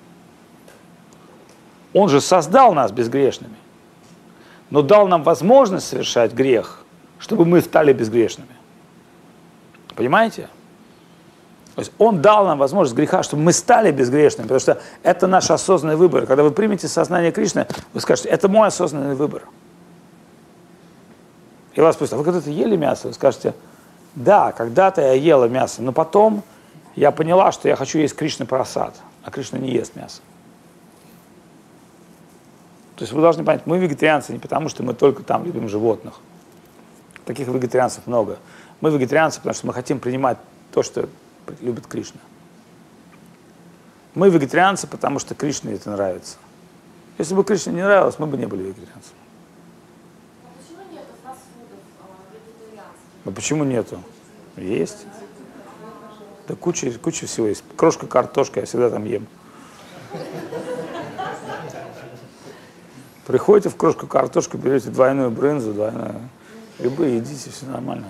Он же создал нас безгрешными, но дал нам возможность совершать грех, чтобы мы стали безгрешными. Понимаете? То есть Он дал нам возможность греха, чтобы мы стали безгрешными, потому что это наш осознанный выбор. Когда вы примете сознание Кришны, вы скажете, это мой осознанный выбор. И вас спросят, а вы когда-то ели мясо? Вы скажете, да, когда-то я ела мясо, но потом я поняла, что я хочу есть Кришна прасад, а Кришна не ест мясо. То есть вы должны понять, мы вегетарианцы не потому, что мы только там любим животных. Таких вегетарианцев много. Мы вегетарианцы, потому что мы хотим принимать то, что любит Кришна. Мы вегетарианцы, потому что Кришне это нравится. Если бы Кришне не нравилось, мы бы не были вегетарианцами. А почему нет фастфудов вегетарианских? А почему нету? Есть. Да куча, куча всего есть. Крошка картошка, я всегда там ем. Приходите в крошку картошку, берете двойную брынзу, двойную грибы, едите, все нормально.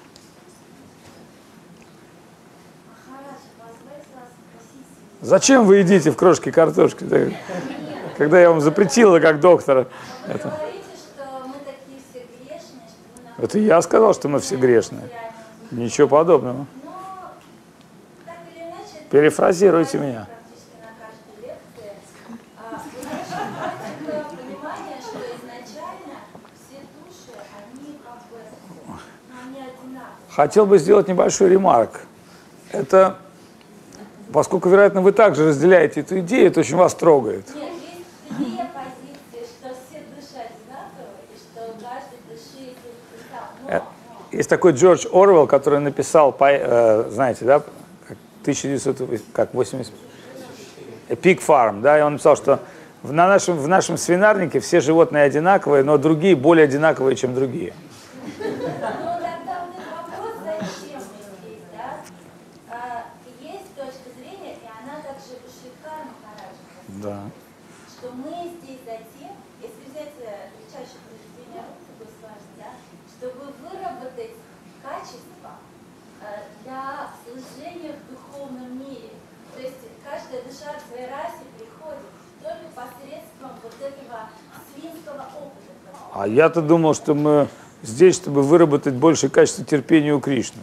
Зачем вы едите в крошке картошки? Да, когда я вам запретила, как доктора. Вы Это, говорите, что мы такие все грешные, что мы это я сказал, что мы все грешные. Ничего подобного. Но, так или иначе, это Перефразируйте меня. практически на каждой лекции. А, вы знаете, такое понимание, что изначально все души, они как бы, ну, они одинаковые. Хотел бы сделать небольшой ремарк. Это, поскольку, вероятно, вы также разделяете эту идею, это очень вас трогает. Нет, есть две позиции, что все души одинаковые, и что у каждой души есть результат. Э, Но, но, Есть такой Джордж Орвелл, который написал, по- э, знаете, да, как тысяча девятьсот восемьдесят, Pig Farm, да, и он написал, что в, на нашем, в нашем свинарнике все животные одинаковые, но другие более одинаковые, чем другие. ну, тогда вот этот вопрос, зачем мы здесь, да? А, есть точка зрения, и она также у Шри Махараджа, Да. что мы здесь затем, если взять э, величайшее произведение Рупы Госвами, да, чтобы выработать качество э, для служения в духовном мире. То есть каждая душа к своей расе приходит только посредством вот этого свинского опыта. А я-то думал, что мы здесь, чтобы выработать большее качество терпения у Кришны.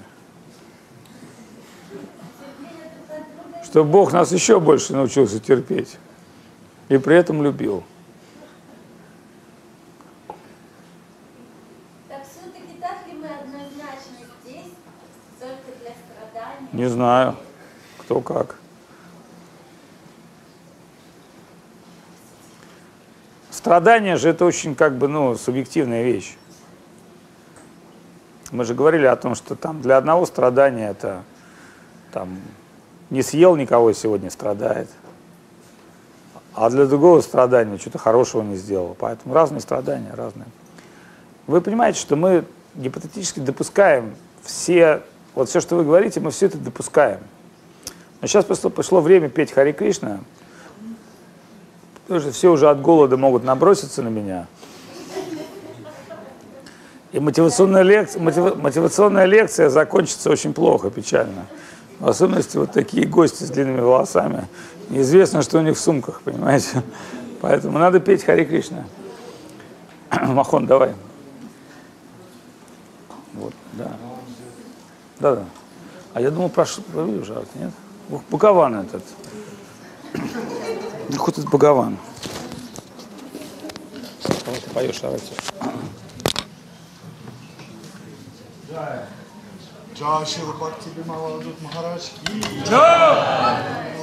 Терпение друг от друга. Чтобы Бог нас еще больше научился терпеть. И при этом любил. Так все-таки так ли мы однозначно здесь только для страдания? Не знаю, кто как. Страдание же это очень как бы, ну, субъективная вещь. Мы же говорили о том, что там для одного страдания это там не съел никого сегодня страдает, а для другого страдания что-то хорошего не сделал. Поэтому разные страдания, разные. Вы понимаете, что мы гипотетически допускаем все, вот все, что вы говорите, мы все это допускаем. Но сейчас пришло, пришло время петь Харе Кришна, потому что все уже от голода могут наброситься на меня. И мотивационная лекция, мотива, мотивационная лекция закончится очень плохо, печально. В особенности вот такие гости с длинными волосами. Неизвестно, что у них в сумках, понимаете. Поэтому надо петь Харе Кришна. Махон, давай. Вот, да. Да, да. А я думал, прошу, провели уже, нет? Ух, Бхагаван этот. Ну, хоть это Бхагаван. Кого ты поешь, давайте. Джа Шилпак тебе Маладжут Махарадж ки.